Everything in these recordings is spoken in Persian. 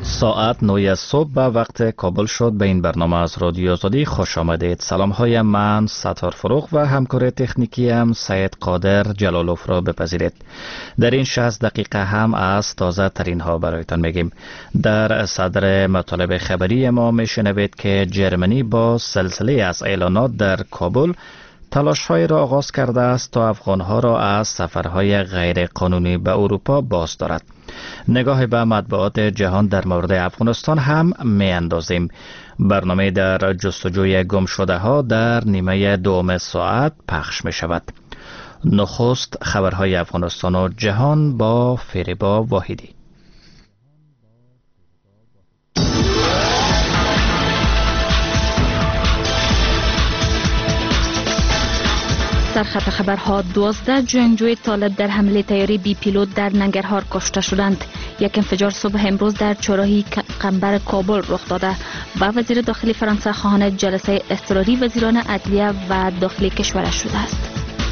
ساعت 9 صبح به وقت کابل شد. به این برنامه از رادیو آزادی خوش آمدید. سلام های من ستار فروغ و همکار تکنیکی هم سید قادر جلالوف را بپذیرید. در این 60 دقیقه هم از تازه ترین ها برایتان میگیم. در صدر مطالب خبری ما میشنوید که جرمنی با سلسله از اعلانات در کابل تلاش‌های را آغاز کرده است تا افغان‌ها را از سفرهای غیر قانونی به اروپا باز دارد. نگاه به مطبوعات جهان در مورد افغانستان هم می‌اندازیم. برنامه در جستجوی گم شده ها در نیمه دوم ساعت پخش می شود. نخست خبرهای افغانستان و جهان با فریبا واحدی. سرخط خبرها: 12 جنگجوی طالب در حمله طیاره بی پیلوت در ننگرهار کشته شدند. یک انفجار صبح امروز در چهارراهی قنبر کابل رخ داده و وزیر داخلی فرانسه خواهان جلسه اضطراری وزیران عدلیه و داخلی کشورش شده است.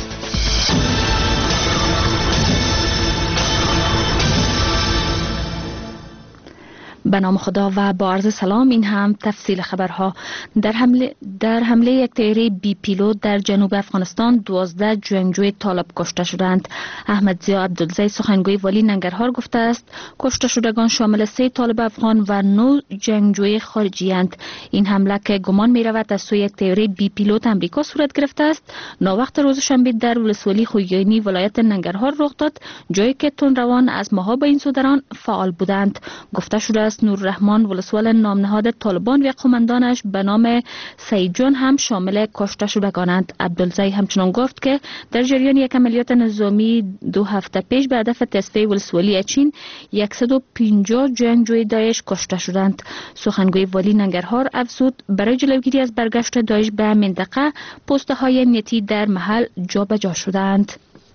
به نام خدا و با عرض سلام. این هم تفصیل خبرها. در حمله یک طیاره بی پیلوت در جنوب افغانستان 12 جنگجوی طالب کشته شدند. احمد ضیا عبدالزی سخنگوی والی ننگرهار گفته است کشته شدگان شامل 3 طالب افغان و 9 جنگجوی خارجی اند. این حمله که گمان می رود از سوی یک طیاره بی پیلوت امریکا صورت گرفته است ناوقت روز شنبه در ولسوالی خویگانی ولایت ننگرهار رخ داد، جایی که تندروان از ماها به این سو در آن فعال بودند. گفته شده است نوررحمان ولسوال نامنهاد طالبان و قماندانش به نام سعید جان هم شامل کشته شدگانند. عبدالزی همچنان گفت که در جریان یک عملیات نظامی 2 هفته پیش به هدف تصفیه ولسوالی اچین 150 جنگجوی داعش کشته شدند. سخنگوی والی ننگرهار افزود برای جلوگیری از برگشت داعش به منطقه پست‌های امنیتی در محل جابجا شدند.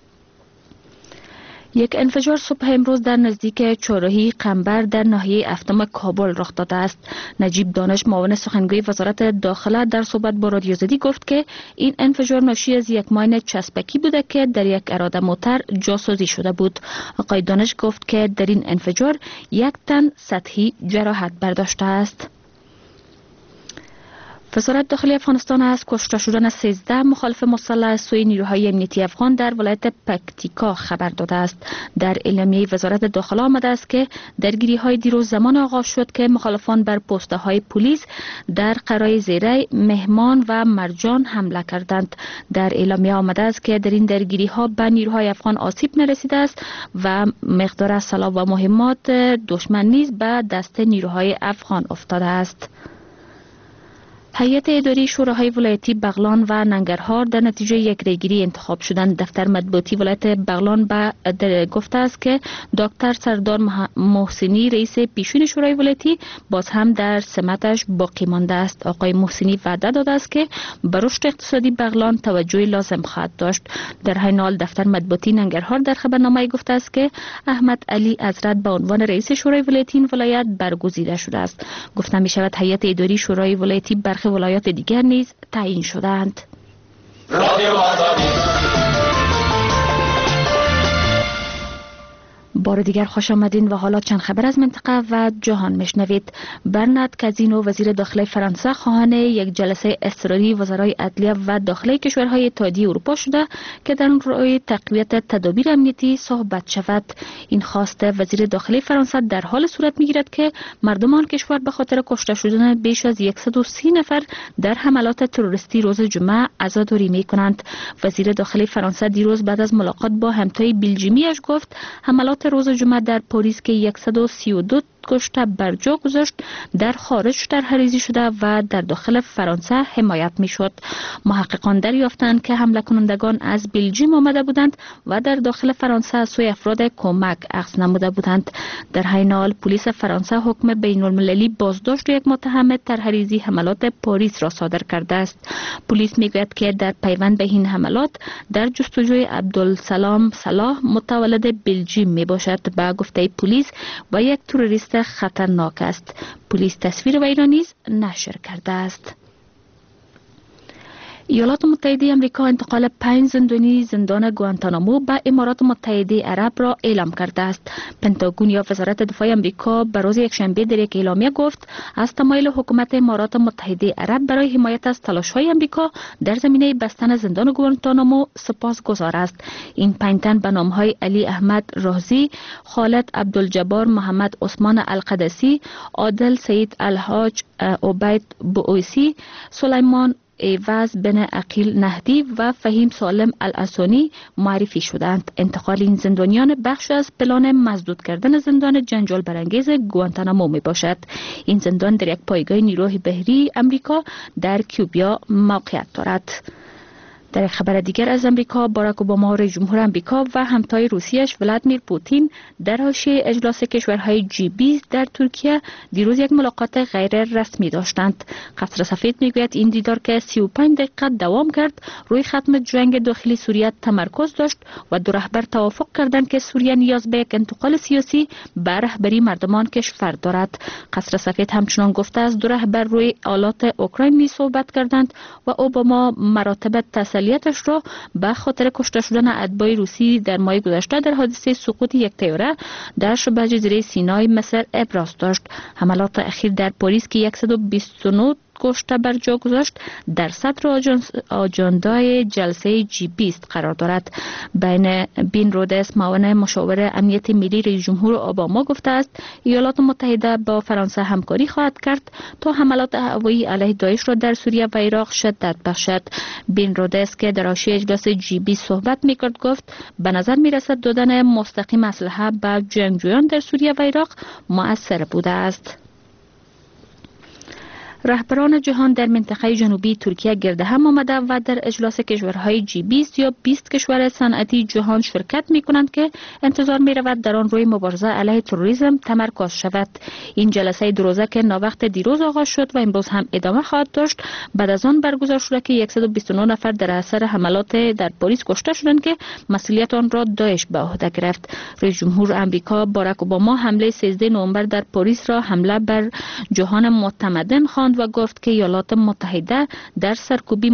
یک انفجار صبح امروز در نزدیک چهارراهی قنبر در ناحیه افتم کابل رخ داده است. نجیب دانش معاون سخنگوی وزارت داخله در صحبت با رادیو آزادی گفت که این انفجار ناشی از یک ماین چسبکی بوده که در یک اراده موتر جاسازی شده بود. آقای دانش گفت که در این انفجار 1 تن سطحی جراحت برداشته است. وزارت داخلی افغانستان از کشته شدن 13 مخالف مسلح از سوی نیروهای امنیتی افغان در ولایت پکتیکا خبر داده است. در اعلامیه وزارت داخله آمده است که درگیری‌های دیروز زمان آغاز شد که مخالفان بر پست‌های پلیس در قرای زیره، مهمان و مرجان حمله کردند. در اعلامیه آمده است که در این درگیری‌ها به نیروهای افغان آسیب نرسیده است و مقدار سلاح و مهمات دشمن نیز به دست نیروهای افغان افتاده است. هیئت اداری شوراهای ولایتی بغلان و ننگرهار در نتیجه یک ریگیری انتخاب شدند. دفتر مطبوعاتی ولایت بغلان گفته است که دکتر سردار محسنی رئیس پیشین شورای ولایتی باز هم در سمتش باقی مانده است. آقای محسنی وعده داده است که به رشد اقتصادی بغلان توجه لازم خواهد داشت. در همین حال دفتر مطبوعاتی ننگرهار در خبرنامه گفته است که احمد علی عزرت به عنوان رئیس شورای ولایتی این ولایت برگزیده شده است. گفته می شود هیئت اداری شورای ولایتی برخی ولایات دیگر نیز تعیین شدند. بار دیگر خوش آمدین و حالا چند خبر از منطقه و جهان میشنوید. برنارد کازینو وزیر داخلی فرانسه خواهان یک جلسه اضطراری وزرای عدلیه و داخلی کشورهای اتحادیه اروپا شده که در روی تقویت تدابیر امنیتی صحبت شود. این خواست وزیر داخلی فرانسه در حال صورت میگیرد که مردم آن کشور به خاطر کشته شدن بیش از 130 نفر در حملات تروریستی روز جمعه عزاداری میکنند. وزیر داخلی فرانسه دیروز بعد از ملاقات با همتای بلژیمیش گفت حملات روز جمعه در پاریس که 132 کشته بر جا گذاشت در خارج طرحریزی شده و در داخل فرانسه حمایت می شد. محققان دریافتند که حمله کنندگان از بلژیم آمده بودند و در داخل فرانسه از سوی افراد کمک اخذ نموده بودند. در همین حال پلیس فرانسه حکم بین المللی بازداشت یک متهم طرحریزی حملات پاریس را صادر کرده است. پلیس میگوید که در پیوند به این حملات در جستجوی عبدالسلام صلاح متولد بلژیم می باشد. به گفته پلیس و یک تروریست خطرناک است. پلیس تصویر وی را نیز نشر کرده است. ایالات متحده آمریکا انتقال 5 زندانی زندان گوانتانامو به امارات متحده عرب را اعلام کرده است. پنتاگون یا وزارت دفاع آمریکا به روز یکشنبه در یک اعلامیه گفت از تمایل حکومت امارات متحده عرب برای حمایت از تلاش‌های آمریکا در زمینه بستن زندان گوانتانامو سپاسگزار است. این 5 تن به نام‌های علی احمد رازی، خالد عبدالجبار محمد عثمان القدسی، عادل سید الحاج عبید بوئیسی، سلیمان ایواز بن عقیل نهدی و فهیم سالم الاسونی معرفی شدند. انتقال این زندانیان بخش از پلان مسدود کردن زندان جنجال برانگیز گوانتانامو می باشد. این زندان در یک پایگاه نیروی بحری امریکا در کیوبا موقعیت دارد. در خبر دیگر از امریکا، باراک اوباما رئیس جمهور امریکا و همتای روسیه‌اش ولادیمیر پوتین در حاشیه اجلاس کشورهای G20 در ترکیه دیروز یک ملاقات غیر رسمی داشتند. قصر سفید میگوید این دیدار که 35 دقیقه دوام کرد روی ختم جنگ داخلی سوریه تمرکز داشت و دو رهبر توافق کردند که سوریه نیاز به یک انتقال سیاسی به رهبری مردمان کشور دارد. قصر سفید همچنان گفته است دو رهبر روی آلات اوکراین صحبت کردند و اوباما مراتب تسلیتش را به خاطر کشته شدن اتباع روسی در ماه گذشته در حادثه سقوط یک طیاره در شبه جزیره سینای مصر ابراز داشت. حملات اخیر در پاریس که 129 کشته بر جا گذاشت در صدر آجندای جلسه G20 قرار دارد. بین رودس معاون مشاور امنیت ملی رئیس جمهور اوباما گفته است ایالات متحده با فرانسه همکاری خواهد کرد تا حملات هوایی علیه داعش را در سوریه و عراق شدت بخشد. بین رودس که در حاشیه اجلاس G20 صحبت می‌کرد گفت به نظر می‌رسد دادن مستقیم اسلحه به جنگجویان در سوریه و عراق مؤثر بوده است. رهبران جهان در منطقه جنوبی ترکیه گرد هم آمده و در اجلاس کشورهای G20 یا 20 کشور صنعتی جهان شرکت می کنند که انتظار می رود در آن روی مبارزه علیه تروریسم تمرکز شود. این جلسه دو روزه که ناوقت دیروز آغاز شد و امروز هم ادامه خواهد داشت بعد از آن برگزار شده که 129 نفر در اثر حملات در پاریس کشته شدند که مسئولیت آن را داعش به عهده گرفت. رئیس جمهور آمریکا باراک اوباما حمله 13 نوامبر در پاریس را حمله بر جهان متمدن خواند و گفت که ایالات متحده در سرکوبی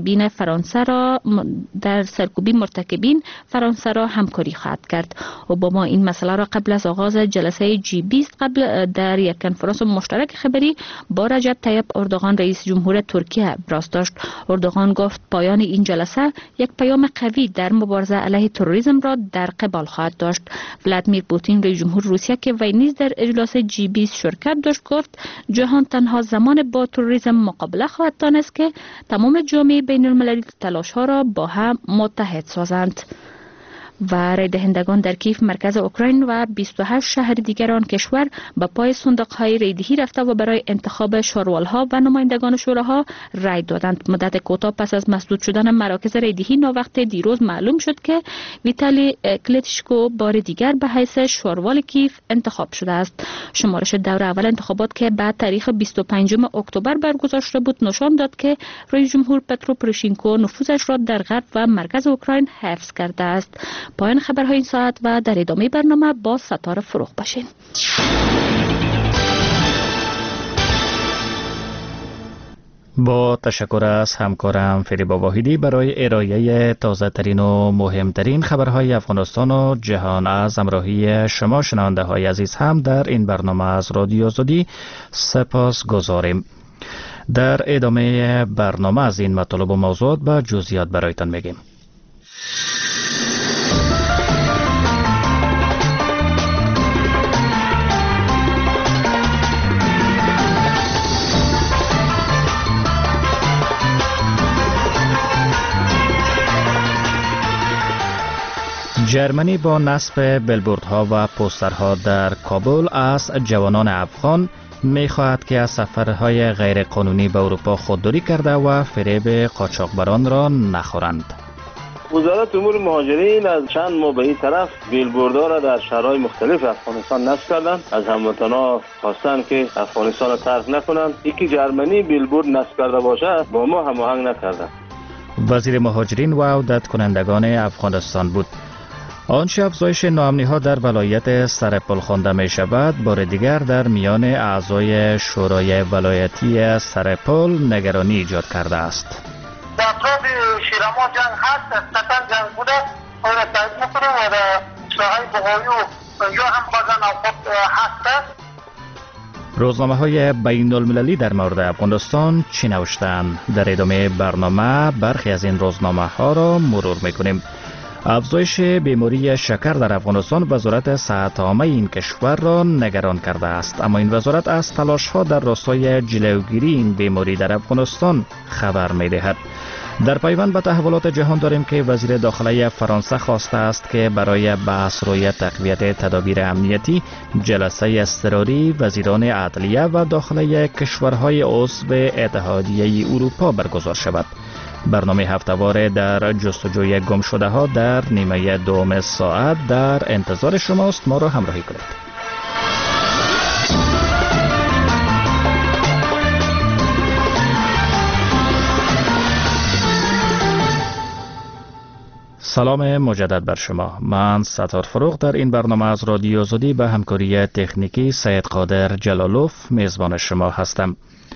مرتکبین فرانسه را همکاری خواهد کرد. اوباما این مسئله را قبل از آغاز جلسه G20 در یک کنفرانس مشترک خبری با رجب طیب اردوغان رئیس جمهور ترکیه ابراز داشت. اردوغان گفت پایان این جلسه یک پیام قوی در مبارزه علیه تروریسم را در قبال خواهد داشت. ولادیمیر پوتین رئیس جمهور روسیه که وی نیز در اجلاس G20 شرکت داشت گفت جهان تنها زمان با تروریسم مقابله خواهد دانست که تمام جامعه بین المللی تلاش ها را با هم متحد سازند. و رای دهندگان در کیف مرکز اوکراین و 28 شهر دیگر آن کشور به پای صندوق‌های رایدهی رفته و برای انتخاب شاروالها و نمایندگان شوراها رای دادند. مدت کوتاه پس از مسدود شدن مراکز رایدهی ناوقت دیروز معلوم شد که ویتالی کلیچکو بار دیگر به حیث شاروال کیف انتخاب شده است. شمارش دور اول انتخابات که بعد تاریخ 25 اکتبر برگزار شده بود نشان داد که رئیس جمهور پترو پروشینکو نفوذش را در غرب و مرکز اوکراین حفظ کرده است. پایان خبرهای این ساعت و در ادامه برنامه با ستاره فروغ باشین. با تشکر از همکارم فریبا واحدی برای ارائه تازه ترین و مهمترین خبرهای افغانستان و جهان. از همراهی شما شنونده های عزیز هم در این برنامه از رادیو آزادی سپاس گذاریم. در ادامه برنامه از این مطالب و موضوعات به جزئیات برایتان میگیم. جرمنی با نصب بلبوردها و پوسترها در کابل از جوانان افغان می‌خواهد که از سفرهای غیرقانونی به اروپا خودداری کرده و فریب قاچاقبران را نخورند. وزارت امور مهاجرین از چند ماه به این طرف بیلبوردها را در شهرهای مختلف افغانستان نصب کردند. از هموطنان خواستند که افغانستان را ترک نکنند. یکی جرمنی بیلبورد نصب کرده باشه با ما هماهنگ نکردند. وزیر مهاجرین و عودت کنندگان افغانستان بود. آنچه افزایش ناامنی‌ها در ولایت سرپل خوانده می شود بار دیگر در میان اعضای شورای ولایتی سرپل نگرانی ایجاد کرده است. در اطراف شیراما جنگ هست، قطعا جنگ بوده و را تایید میکنیم و در ساحه بغایی و اونجا هم بازن اوقات هست. روزنامه‌های بین المللی در مورد افغانستان چی نوشتند؟ در ادامه برنامه برخی از این روزنامه‌ها را مرور می‌کنیم. افزایش بیماری شکر در افغانستان وزارت صحت عامه این کشور را نگران کرده است، اما این وزارت از تلاش‌ها در راستای جلوگیری این بیماری در افغانستان خبر می‌دهد. در پیوند به تحولات جهان داریم که وزیر داخله فرانسه خواسته است که برای بحث روی تقویت تدابیر امنیتی جلسه اضطراری وزیران عدلیه و داخله کشورهای عضو اتحادیه اروپا برگزار شود. برنامه هفته‌وار در جستجوی گم شده ها در نیمه دوم ساعت در انتظار شماست. ما را همراهی کنید. سلام مجدد بر شما. من ستار فروغ در این برنامه از رادیو آزادی به همکاری تکنیکی سید قادر جلالوف میزبان شما هستم.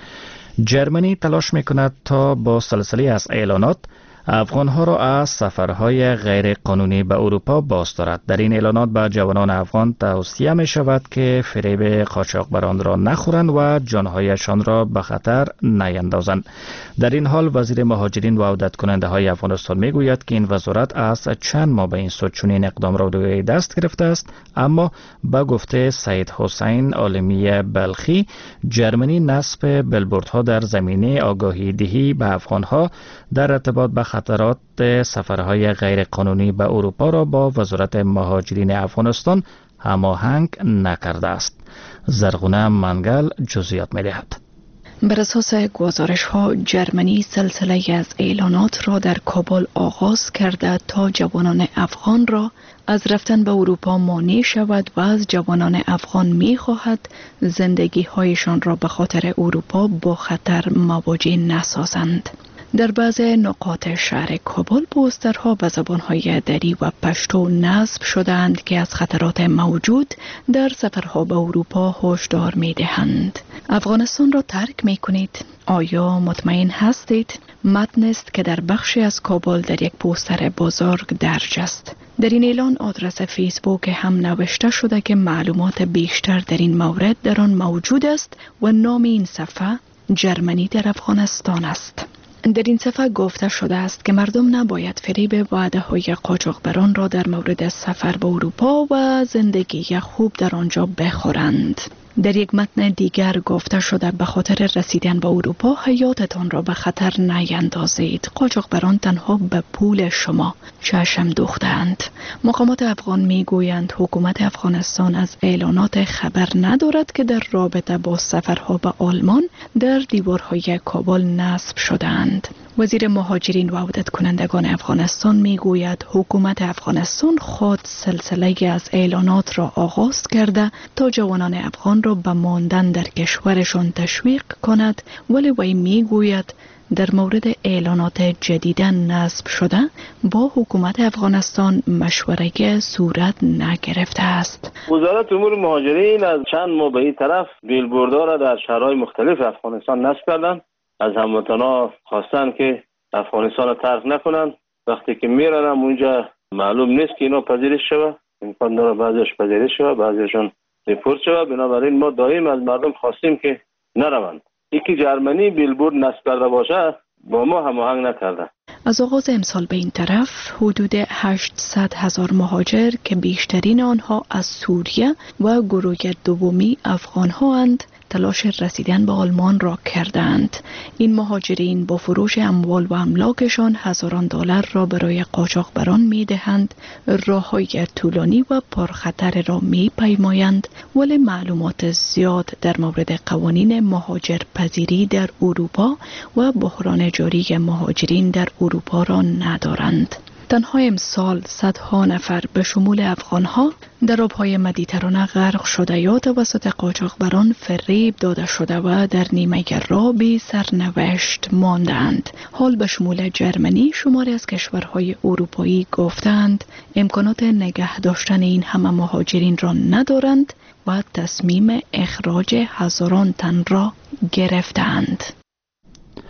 جرمنی تلاش میکند تا با سلسله از اعلانات افغانها را از سفرهای غیر قانونی به اروپا باز دارد. در این اعلانات به جوانان افغان توصیه می شود که فریب قاچاقبران را نخورند و جانهایشان را به خطر نیندازند. در این حال وزیر مهاجرین و عودت کننده های افغانستان می گوید که این وزارت از چند ماه به این سود چنین اقدام را روی دست گرفته است، اما با گفته سید حسین عالمی بلخی جرمنی نصب بلبوردها در زمینه آگاهی دهی به افغانها در ارتباط به خطرات سفرهای غیر قانونی به اروپا را با وزارت مهاجرین افغانستان هماهنگ نکرده است. زرغونه منگل جزئیات می‌دهد. بر اساس گزارش ها جرمنی سلسله از اعلانات را در کابل آغاز کرده تا جوانان افغان را از رفتن به اروپا مانع شود و از جوانان افغان می خواهد زندگی هایشان را به خاطر اروپا با خطر مواجه نسازند. در بعض نقاط شهر کابل پوسترها به زبانهای دری و پشتو نصب شدند که از خطرات موجود در سفرها به اروپا هشدار می دهند. افغانستان را ترک می کنید؟ آیا مطمئن هستید؟ متن است که در بخشی از کابل در یک پوستر بزرگ درج است. در این اعلان آدرس فیسبوک هم نوشته شده که معلومات بیشتر در این مورد در آن موجود است و نام این صفحه جرمنی در افغانستان است. در این صفحه گفته شده است که مردم نباید فریب وعده های قاچاقبران را در مورد سفر به اروپا و زندگی خوب در آنجا بخورند. در یک متن دیگر گفته شده به خاطر رسیدن به اروپا حیاتتان را به خطر نیندازید. قاچاقبران تنها به پول شما چشم دوختند. مقامات افغان می گویند حکومت افغانستان از اعلانات خبر ندارد که در رابطه با سفرها به آلمان در دیوارهای کابل نصب شدند. وزیر مهاجرین و عودت کنندگان افغانستان می گوید حکومت افغانستان خود سلسله از اعلانات را آغاز کرده تا جوانان افغان را به ماندن در کشورشان تشویق کند، ولی وی می گوید در مورد اعلانات جدیداً نصب شده با حکومت افغانستان مشورت صورت نگرفته است. وزارت امور مهاجرین از چند ماه به این طرف بیلبوردها را در شهرهای مختلف افغانستان نصب کردند. از هموطنان خواستن که افغانستان را ترک نکنند. وقتی که میرن اونجا معلوم نیست که اینا پذیرش شود، امکان داره بعضیش پذیرش شود، بعضیشون دیپورت شود. بنابراین ما دائم از مردم خواستیم که نروند. یکی جرمنی بیلبورد نصب کرده باشه با ما هماهنگ نکرده. از آغاز امسال به این طرف حدود 800,000 مهاجر که بیشترین آنها از سوریه و گروه دومی افغان‌ها اند تلاش رسیدن به آلمان را کردند. این مهاجرین با فروش اموال و املاکشان هزاران دلار را برای قاچاقبران می دهند، راه‌های طولانی و پرخطر را می پیمایند، ولی معلومات زیاد در مورد قوانین مهاجر پذیری در اروپا و بحران جاری مهاجرین در اروپا را ندارند. تنها امسال صدها نفر به شمول افغانها در آبهای مدیترانه غرق شده یا توسط قاچاقبران فریب داده شده و در نیمه راه بی سرنوشت ماندند. حال به شمول جرمنی شماری از کشورهای اروپایی گفتند امکانات نگه داشتن این همه مهاجرین را ندارند و تصمیم اخراج هزاران تن را گرفتند.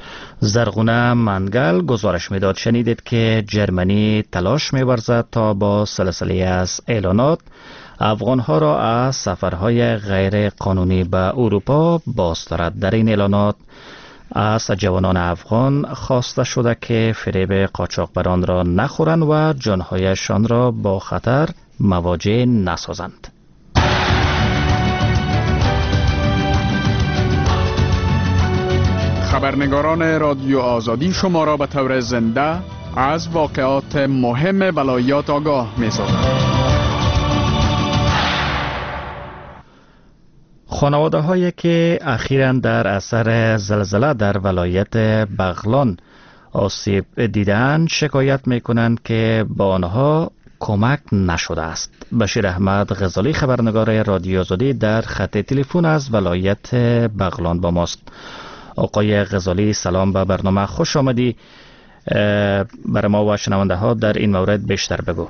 زرغونه منگل گزارش میداد. شنیدید که جرمنی تلاش می‌ورزد تا با سلسله از اعلانات افغانها را از سفرهای غیر قانونی به اروپا باز دارد. در این اعلانات از جوانان افغان خواسته شده که فریب قاچاقبران را نخورند و جانهایشان را با خطر مواجه نسازند. خبرنگاران رادیو آزادی شما را به طور زنده از واقعات مهم ولایات آگاه می‌سازند. خانواده هایی که اخیراً در اثر زلزله در ولایت بغلان آسیب دیدند شکایت می‌کنند که با آنها کمک نشده است. بشیر احمد غزالی خبرنگار رادیو آزادی در خط تلفن از ولایت بغلان با ماست. آقای غزالی سلام به برنامه، خوش آمدی. برای ما و شنونده ها در این مورد بیشتر بگو.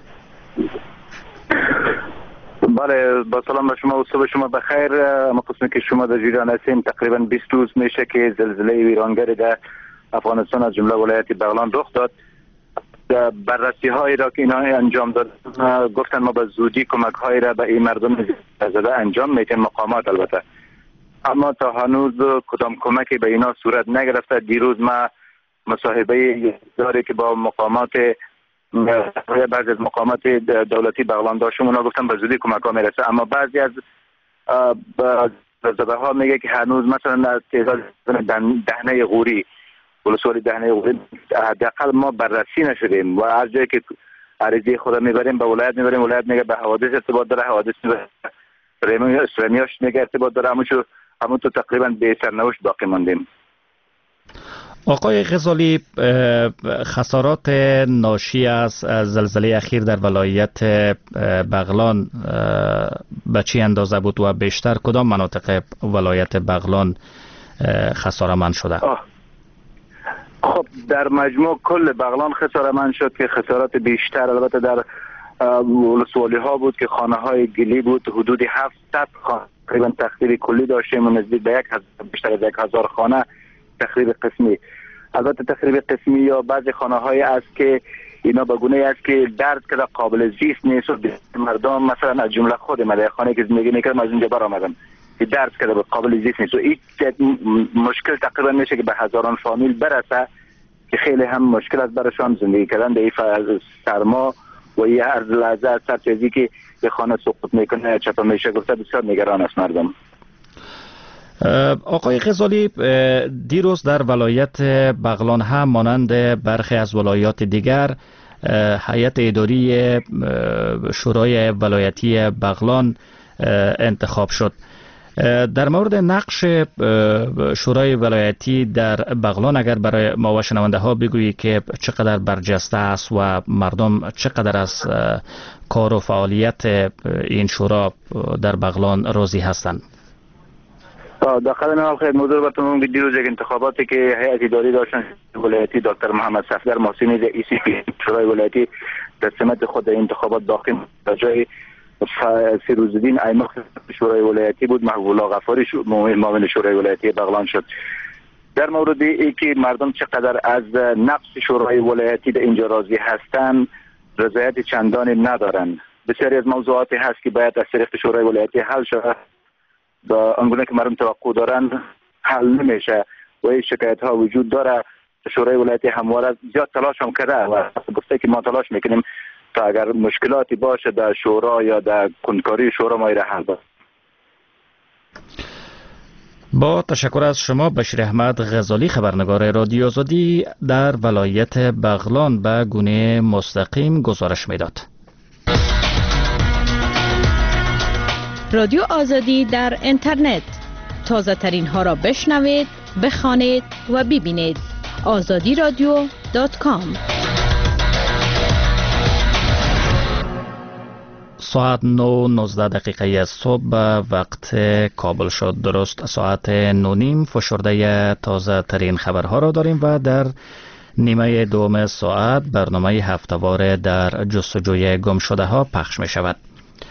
بله، با سلام به شما و صبح شما بخیر. اما قسمی که شما در جریان هستین تقریبا 20 روز میشه که زلزله ویرانگر در افغانستان از جمله ولایت بغلان رخ داد. بررسی هایی را که اینها انجام داد گفتن ما به زودی کمک هایی را به این مردم زده انجام میتیم، مقامات البته، اما تا هنوز کدام کمکی به اینا صورت نگرفته. دیروز ما مصاحبه داری که با مقامات بعضی از مقامات دولتی بغلان داشتم، اونا گفتن به زودی کمک ها میرسه، اما بعضی از زده ها میگه که هنوز مثلا تعداد دهنه غوری ولسوالی دهنه غوری حداقل ما بررسی نشدیم و هر جایی که عریضه خود میبریم به ولایت میبریم، ولایت میگه به حوادث ارتباط داره، حوادث اسلامیاش میگه ارتباط داره، همون تو تقریبا به سرنوشت باقی ماندیم. آقای غزالی، خسارات ناشی از زلزله اخیر در ولایت بغلان به چی اندازه بود و بیشتر کدام مناطق ولایت بغلان خساره‌مند شده؟ خب در مجموع کل بغلان خساره‌مند شد که خسارات بیشتر البته در ولسوالی ها بود که خانه های گلی بود. حدود 700 خانه تقریبا تخریب کلی داشتیم و نزدیک به بیشتر از 1000 خانه تخریب قسمی. البته تخریب قسمی یا بعضی خانه های است که اینا به گونه است که درد که قابل زیست نیست و مردم مثلا از جمله خود من در خانه که زندگی میکردم از اینجا برآمدم که درد که قابل زیست نیست و این مشکل تقریبا میشه که به هزاران فامیل برسه که خیلی هم مشکل است براشون زندگی کردن در این سرما و یه هر لحظه از سرتیزی که به خانه سقوط میکنه چپا میشه گفته بسیار نگران است مردم. آقای غزالی، دیروز در ولایت بغلان هم مانند برخی از ولایات دیگر هیئت اداری شورای ولایتی بغلان انتخاب شد. در مورد نقش شورای ولایتی در بغلان اگر برای ما و شنونده ها بگویی که چقدر برجسته است و مردم چقدر از کار و فعالیت این شورا در بغلان راضی هستند؟ داخل نام خیلی موضوع براتون میگم. دیروز یک انتخاباتی که هیئت اداری داشتن ولایتی دکتر محمد صفدر محسنی در ای سی پی شورای ولایتی در سمت خود انتخابات داخل به جای فیروزالدین ایمخ شورای ولایتی بود، محبوب الله غفاری معاون شورای ولایتی بغلان شد. در مورد ای که مردم چقدر از نقش شورای ولایتی در اینجا راضی هستند رضایت چندانی ندارند. بسیاری از موضوعاتی هست که باید از طریق شورای ولایتی حل شود با آنگونه که مردم توقع دارند حل نمیشه و این شکایت ها وجود داره. شورای ولایتی همواره زیاد تلاش هم کرده و گفته که ما تلاش میکنیم تا اگر مشکلاتی باشه در شورا یا در کنکاری شورا ما را حل بکنیم. با تشکر از شما بشیر احمد غزالی خبرنگار رادیو آزادی در ولایت بغلان به گونه مستقیم گزارش میداد. رادیو آزادی در اینترنت تازه ترین ها را بشنوید، بخوانید و ببینید. azadiradio.com. ساعت 9:19 دقیقه صبح به وقت کابل شد. درست ساعت 9:30 فشرده تازه ترین خبرها را داریم و در نیمه دوم ساعت برنامه هفتهوار در جستجوی گم شده ها پخش می شود.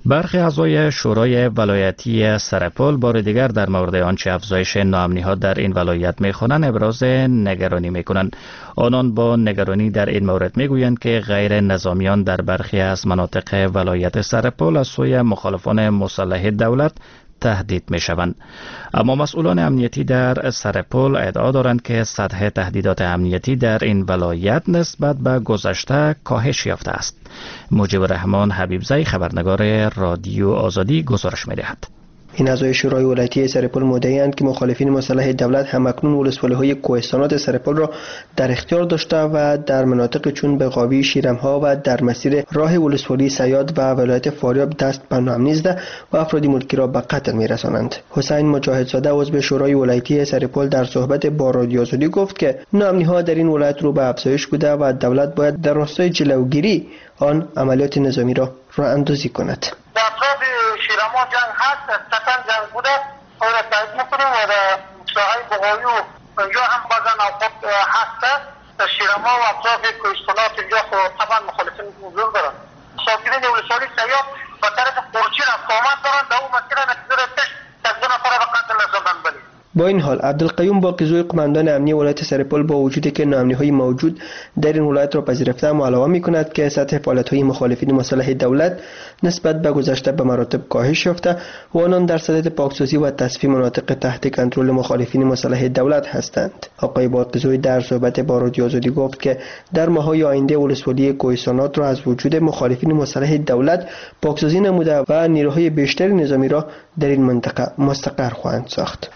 برخی اعضای شورای ولایتی سرپل بار دیگر در مورد آنچه افزایش ناامنی‌ها در این ولایت می‌خوانند ابراز نگرانی می‌کنند. آنان با نگرانی در این مورد می‌گویند که غیر نظامیان در برخی از مناطق ولایت سرپل از سوی مخالفان مسلح دولت تهدید می‌شوند. اما مسئولان امنیتی در سرپل ادعا دارند که سطح تهدیدات امنیتی در این ولایت نسبت به گذشته کاهش یافته است. مجیب الرحمن حبیبزی خبرنگار رادیو آزادی گزارش می‌دهد. این اعضای شورای ولایتی سرپل مدعی‌اند که مخالفین مسلح دولت همکنون ولسوالی‌های کوهستانات سرپل را در اختیار داشته و در مناطق چون بقاوی، شیرمها و در مسیر راه ولسوالی سیاد و ولایت فاریاب دست به ناامنی زده و افراد ملکی را به قتل می‌رسانند. حسین مجاهدزاده عضو شورای ولایتی سرپل در صحبت با رادیو آزادی گفت که ناامنی‌ها در این ولایت رو به افزایش بوده و دولت باید در راستای جلوگیری آن عملیات نظامی را راه‌اندازی کند. شیرما جنگ هست، قطعا جنگ بوده و را تایید میکنیم و در ساحه بغایی و اونجا هم بازن اوقات هسته در شیرما و اطراف کوهستانات اینجا طبعا مخالفین حضور دارن. ساکنین ولسوالی سیاد و طرف قرچی رفت آمد دارن در اون مسیر نتیجه رفتش از دو نفر به قتل رساندن. بلی با این حال عبدالقیوم باقیزوی قماندان امنی ولایت سرپل با وجودی که ناامنی‌های موجود در این ولایت را پذیرفته علاوه می‌کند که سطح فعالیت‌های مخالفین مسلح دولت نسبت به گذشته به مراتب کاهش یافته و آنان در صدد پاکسازی و تصفیه مناطق تحت کنترل مخالفین مسلح دولت هستند. آقای باقیزوی در صحبت با رادیو آزادی گفت که در ماه‌های آینده ولسوالی کوهستانات را از وجود مخالفین مسلح دولت پاکسازی نموده و نیروهای بیشتر نظامی را در این منطقه مستقر خواهند ساخت.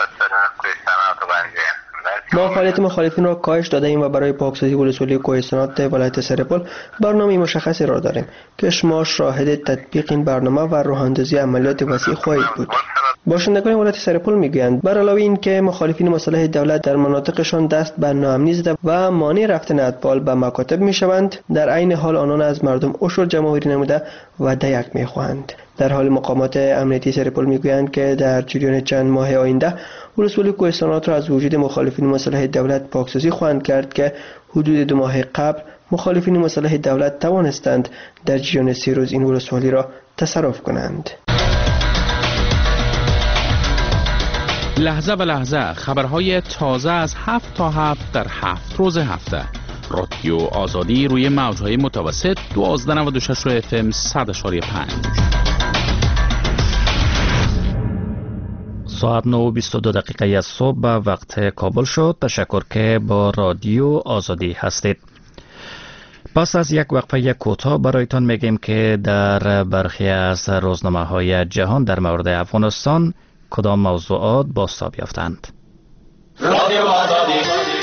ما فعالیت مخالفین را کاهش داده ایم و برای پاکسازی ولسوالی کوهستانات ولایت سرپل برنامه مشخصی را داریم که شما شاهد تطبیق این برنامه و راه‌اندازی عملیات وسیع خواهید بود. باشندگان ولایت سرپل میگویند بر علاوه این که مخالفین مسلح دولت در مناطقشان دست به ناامنی زده و مانع رفتن اتباع به مکاتب میشوند، در عین حال آنان از مردم عشر جمع‌آوری نموده و دیک میخواهند. در حال مقامات امنیتی سرپل میگویند که در جریان چند ماه آینده ولسوالی کوهستانات را از وجود مخالفین مسلح دولت پاکسازی خواهند کرد که حدود 2 ماه قبل مخالفین مسلح دولت توانستند در جریان 3 روز این ولسوالی را تصرف کنند. لحظه به لحظه خبرهای تازه از 7 تا 7 در 7 روز هفته. رادیو آزادی روی موجهای متوسط 1296 رو FM 100.5. ساعت 9:22 از صبح به وقت کابل شد. تشکر که با رادیو آزادی هستید. پس از یک وقفه کوتاه برایتان میگیم که در برخی از روزنامه‌های جهان در مورد افغانستان کدام موضوعات بازتاب یافتند. رادیو آزادی.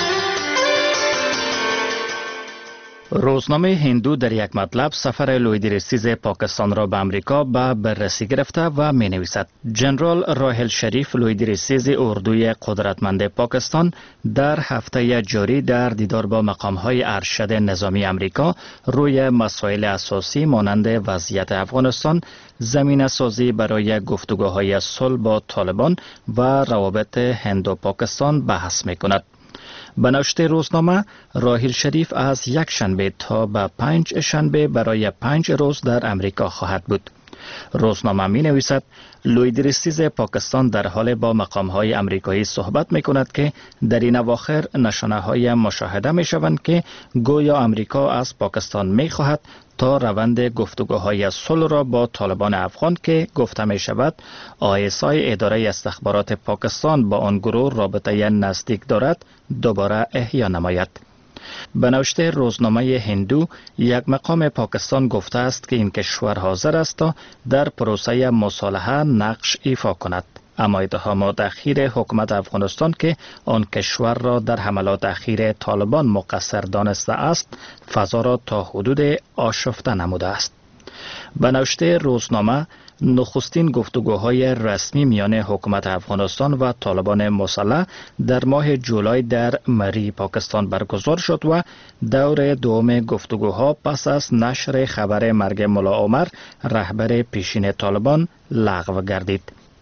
روزنامه هندو در یک مطلب سفر لویدریسیز پاکستان را به امریکا به بررسی گرفته و می نویسد جنرال راحل شریف لویدریسیز اردوی قدرتمند پاکستان در هفته جاری در دیدار با مقام‌های ارشد نظامی امریکا روی مسائل اساسی مانند وضعیت افغانستان، زمینه سازی برای گفتگوهای صلح با طالبان و روابط هند و پاکستان بحث می کند. به نوشته روزنامه، راحل شریف از یک شنبه تا به 5 شنبه برای 5 روز در امریکا خواهد بود. روزنامه می نویسد لویدریسیز پاکستان در حال با مقام‌های امریکایی صحبت می کند که در این اواخر نشانه‌های مشاهده می شوند که گویا امریکا از پاکستان می خواهد تا روند گفتگوهای صلح را با طالبان افغان که گفته می شود ISI اداره استخبارات پاکستان با آن گروه رابطه نزدیک دارد دوباره احیا نماید. به نوشته روزنامه هندو، یک مقام پاکستان گفته است که این کشور حاضر است تا در پروسه مصالحه نقش ایفا کند. اما اتهامات اخیر حکومت افغانستان که آن کشور را در حملات اخیر طالبان مقصر دانسته است، فضا را تا حدود آشفته نموده است. به نوشته روزنامه، نخستین گفتگوهای رسمی میان حکومت افغانستان و طالبان مسلح در ماه جولای در مری پاکستان برگزار شد و دور دوم گفتگوها پس از نشر خبر مرگ ملا عمر رهبر پیشین طالبان لغو گردید.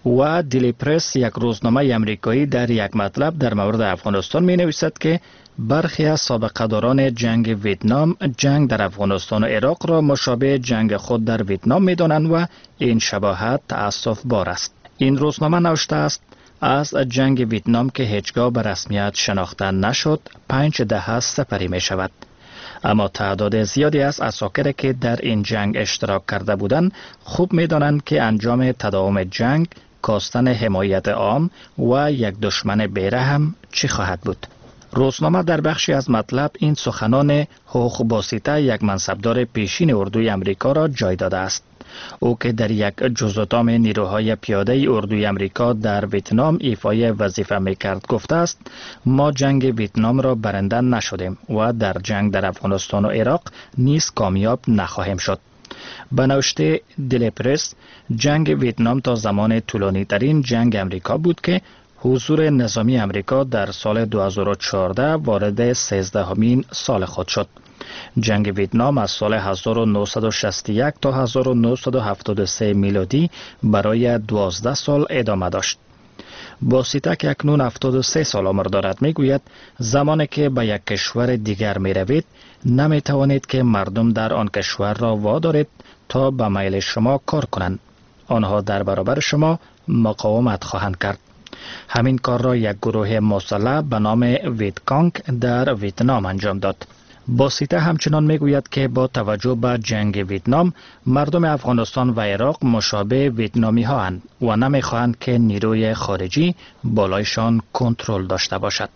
و دیلی پرس یک روزنامه امریکایی در یک مطلب در مورد افغانستان می نویسد که برخی از سابقه‌داران جنگ ویتنام جنگ در افغانستان و عراق را مشابه جنگ خود در ویتنام می دانند و این شباهت تأسف بار است. این روزنامه نوشته است از جنگ ویتنام که هیچگاه به رسمیت شناخته نشد 5 دهه سپری می شود. اما تعداد زیادی از عساکر که در این جنگ اشتراک کرده بودند خوب می دانند که انجام تداوم جنگ کاستن حمایت عام و یک دشمن بیرحم چی خواهد بود. روزنامه در بخشی از مطلب این سخنان هوخ باسیته یک منصبدار پیشین اردوی امریکا را جای داده است. او که در یک جزءتام نیروهای پیاده اردوی امریکا در ویتنام ایفای وظیفه میکرد گفته است ما جنگ ویتنام را برنده نشدیم و در جنگ در افغانستان و عراق نیز کامیاب نخواهیم شد. به نوشته دیلی پرس جنگ ویتنام تا زمان طولانی ترین جنگ امریکا بود که حضور نظامی امریکا در سال 2014 وارد 13مین سال خود شد. جنگ ویتنام از سال 1961 تا 1973 میلادی برای 12 سال ادامه داشت. باسیته که اکنون 73 سال عمر دارد میگوید زمانی که به یک کشور دیگر می روید نمی توانید که مردم در آن کشور را وادارید تا به میل شما کار کنند. آنها در برابر شما مقاومت خواهند کرد. همین کار را یک گروه مسلح به نام ویتکانگ در ویتنام انجام داد. باسیته همچنان میگوید که با توجه به جنگ ویتنام مردم افغانستان و عراق مشابه ویتنامی ها اند و نمیخواهند که نیروی خارجی بالایشان کنترل داشته باشد.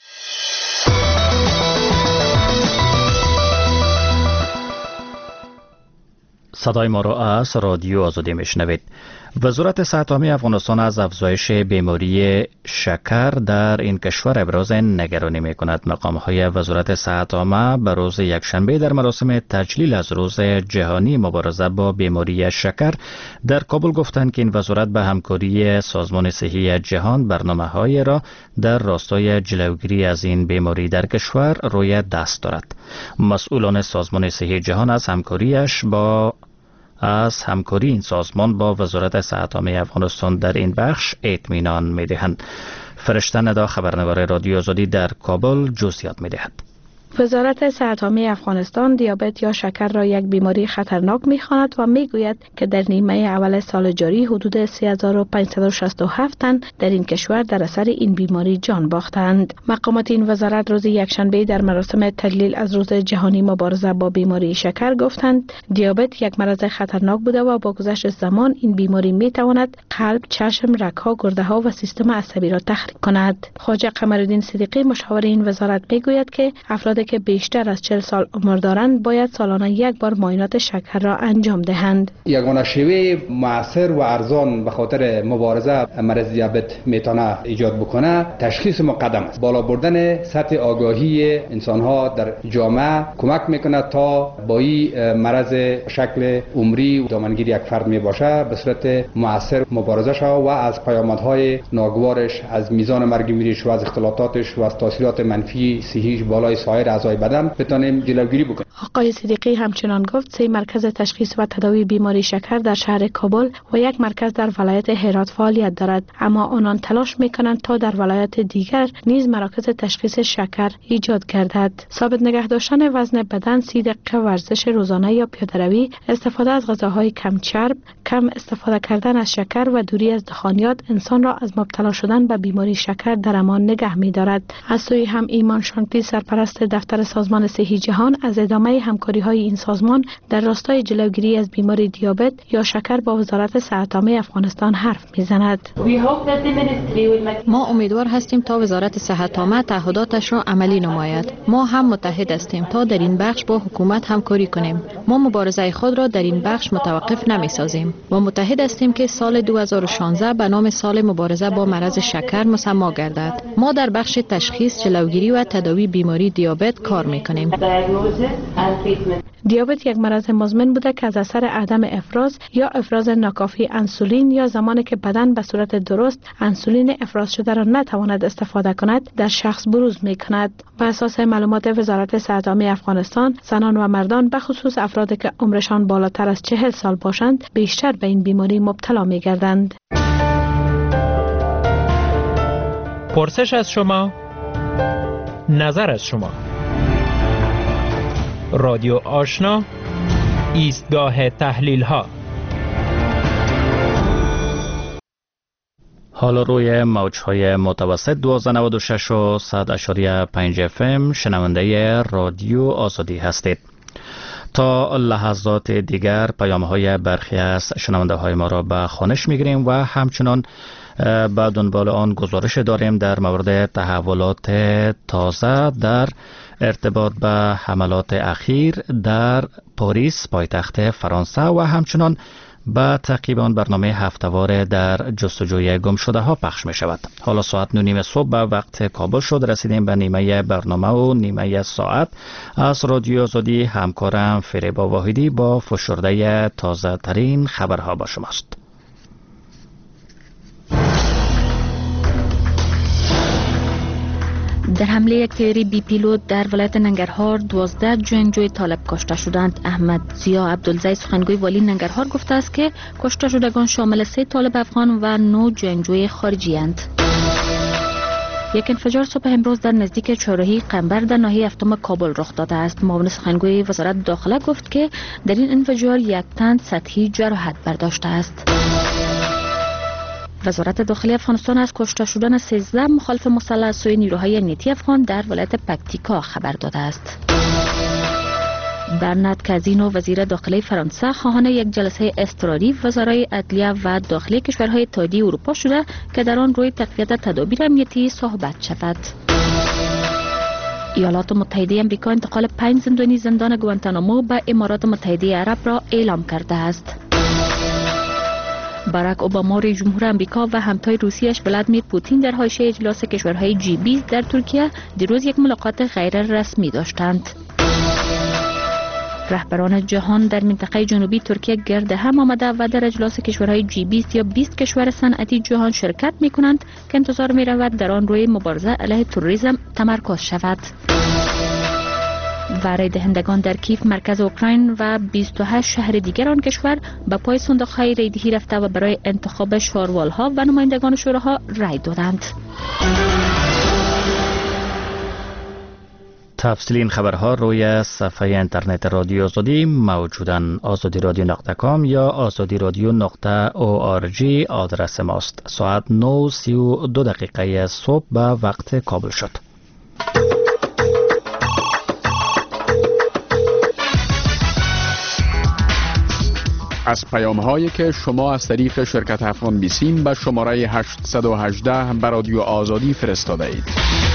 صدای ما را از رادیو آزادی میشنوید. وزارت صحت عامه افغانستان از افزایش بیماری شکر در این کشور ابراز نگرانی می کند. مقام‌های وزارت صحت عامه به روز یکشنبه در مراسم تجلیل از روز جهانی مبارزه با بیماری شکر در کابل گفتند که این وزارت به همکاری سازمان صحی جهان برنامه‌های را در راستای جلوگیری از این بیماری در کشور روی دست دارد. مسئولان سازمان صحی جهان از همکاری این سازمان با وزارت صحت عامه افغانستان در این بخش اطمینان می‌دهند. فرشته ندا، خبرنگار رادیو آزادی در کابل، جزئیات می‌دهد. وزارت صحت عامه افغانستان دیابت یا شکر را یک بیماری خطرناک می‌خواند و می‌گوید که در نیمه اول سال جاری حدود 3567 تن در این کشور در اثر این بیماری جان باختند. مقامات این وزارت روز یکشنبه در مراسم تجلیل از روز جهانی مبارزه با بیماری شکر گفتند دیابت یک مرض خطرناک بوده و با گذشت زمان این بیماری می‌تواند قلب، چشم، رگ‌ها، گرده‌ها و سیستم عصبی را تخریب کند. خواجه قمرالدین صدیقی مشاور این وزارت می‌گوید که افراد که بیشتر از 40 سال عمر دارند باید سالانه یک بار معاینات شکر را انجام دهند. یگانه شیوه مؤثر و ارزان به خاطر مبارزه مرض دیابت میتونه ایجاد بکنه تشخیص مقدم است. بالا بردن سطح آگاهی انسان ها در جامعه کمک میکنه تا با این مرض شکل عمری و دامنگیر یک فرد می باشه به صورت مؤثر مبارزه شود و از پیامدهای ناگوارش، از میزان مرگ میریش و از اختلالاتش و از تاثیرات منفی صحیش بالای سایر اعضای بدن بتونیم جلوگیری بکنیم. آقای صدیقی همچنان گفت 3 مرکز تشخیص و تداوی بیماری شکر در شهر کابل و 1 مرکز در ولایت هرات فعالیت دارد، اما آنان تلاش میکنند تا در ولایت دیگر نیز مراکز تشخیص شکر ایجاد گردد. ثابت نگه داشتن وزن بدن، 30 دقیقه ورزش روزانه یا پیاده‌روی، استفاده از غذاهای کم چرب، کم استفاده کردن از شکر و دوری از دخانیات انسان را از مبتلا شدن به بیماری شکر در امان نگه می‌دارد. از سوی هم ایمان شانتی سرپرست دفتر سازمان صحی جهان از ادامه همکاری‌های این سازمان در راستای جلوگیری از بیماری دیابت یا شکر با وزارت صحت عامه افغانستان حرف می‌زند. ما امیدوار هستیم تا وزارت صحت عامه تعهداتش را عملی نماید. ما هم متحد هستیم تا در این بخش با حکومت همکاری کنیم. ما مبارزه خود را در این بخش متوقف نمی‌سازیم و متحد هستیم که سال 2016 به نام سال مبارزه با مرض شکر مسما گردد. ما در بخش تشخیص، جلوگیری و تداوی بیماری دیابت کار می‌کنیم. دیابت یک مرض مزمن بوده که از اثر عدم افراز یا افراز ناکافی انسولین یا زمانی که بدن به صورت درست انسولین افراز شده را نتواند استفاده کند در شخص بروز می کند. بر اساس معلومات وزارت صحت عامه افغانستان، زنان و مردان به خصوص افرادی که عمرشان بالاتر از 40 سال باشند بیشتر به این بیماری مبتلا می گردند. پرسش از شما، نظر از شما. رادیو آشنا، ایستگاه تحلیل ها. حالا روی موج‌های متوسط 1296 و 100.5 FM شنونده رادیو آزادی هستید. تا لحظات دیگر پیام‌های برخی از شنونده های ما را به خوانش می‌گیریم و همچنان به دنبال آن گزارش داریم در مورد تحولات تازه در ارتباط به حملات اخیر در پاریس پایتخت فرانسه و همچنان با تعقیب آن برنامه هفته‌وار در جستجوی گم شده ها پخش می شود. حالا ساعت 9:30 صبح به وقت کابل شد. رسیدیم به نیمه برنامه و نیمه ساعت از رادیو آزادی. همکارم فریبا واحدی با فشرده تازه ترین خبرها با شماست. در حمله یک طیاره بی پیلوت در ولایت ننگرهار 12 جنگجوی طالب کشته شدند. احمد ضیا عبدالزی سخنگوی والی ننگرهار گفته است که کشته شدگان شامل 3 طالب افغان و 9 جنگجوی خارجی اند. یک انفجار صبح امروز در نزدیک چهارراهی قنبر در ناحیه هفتم کابل رخ داده است. معاون سخنگوی وزارت داخله گفت که در این انفجار یک تن سطحی جراحت برداشته است. وزارت داخلی افغانستان از کشته شدن 13 مخالف مسلح از سوی نیروهای امنیتی افغان در ولایت پکتیکا خبر داده است. برنارد کازینو وزیر داخلی فرانسه خواهان یک جلسه اضطراری وزرای عدلیه و داخلی کشورهای اتحادیه اروپا شده که در آن روی تقویت تدابیر امنیتی صحبت شود. ایالات متحده آمریکا انتقال 5 زندانی زندان گوانتانامو به امارات متحده عرب را اعلام کرده است. باراک اوباما رئیس جمهور آمریکا و همتای روسیه‌اش ولادیمیر پوتین در حاشیه اجلاس کشورهای G20 در ترکیه دیروز یک ملاقات غیر رسمی داشتند. رهبران جهان در منطقه جنوبی ترکیه گرد هم آمده و در اجلاس کشورهای G20 یا 20 کشور صنعتی جهان شرکت می کنند که انتظار می رود در آن روی مبارزه علیه تروریسم تمرکز شود. و رای دهندگان در کیف مرکز اوکراین و 28 شهر دیگر آن کشور به پای صندوق‌های رایدهی رفته و برای انتخاب شاروال‌ها و نمایندگان شوراها رای دادند. تفصیل این خبرها روی صفحه اینترنت رادیو آزادی موجودن. azadiradyo.com یا azadiradio.org آدرس ماست. ساعت 9:32 صبح به وقت کابل شد. از پیام هایی که شما از طریق شرکت افغان بیسیم به شماره 818 به رادیو آزادی فرستاده اید.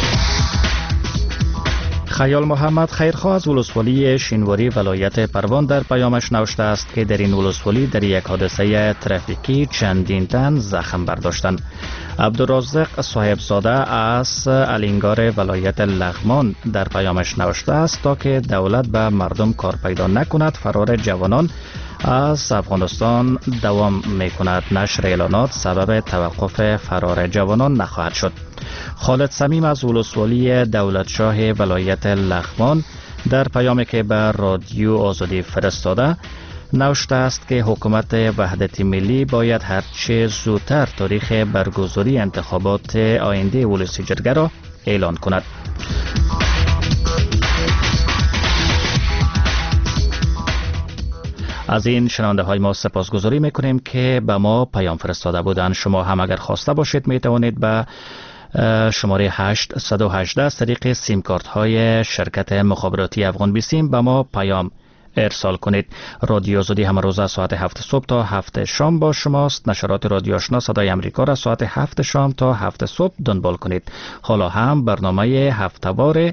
خیال محمد خیرخواه از ولسوالی شینواری ولایت پروان در پیامش نوشته است که در این ولسوالی در یک حادثه ترافیکی چندین تن زخم برداشتند. عبدالرزاق صاحبزاده از الینگار ولایت لغمان در پیامش نوشته است تا که دولت به مردم کار پیدا نکند فرار جوانان از افغانستان دوام میکند. نشر اعلانات سبب توقف فرار جوانان نخواهد شد. خالد صمیم از ولسوالی دولتشاه ولایت لغمان در پیامی که به رادیو آزادی فرستاده نوشته است که حکومت وحدت ملی باید هرچه زودتر تاریخ برگزاری انتخابات آینده ولسی جرگه را اعلان کند. از این شنونده های ما سپاسگزاری میکنیم که به ما پیام فرستاده بودند. شما هم اگر خواسته باشید می توانید به شماره 818 از طریق سیم کارت های شرکت مخابراتی افغان بیسیم به ما پیام ارسال کنید. رادیو آزادی همه روز از ساعت 7 صبح تا 7 شام با شماست. نشرات رادیو آشنا صدای امریکا را ساعت 7 شام تا 7 صبح دنبال کنید. حالا هم برنامه هفته‌وار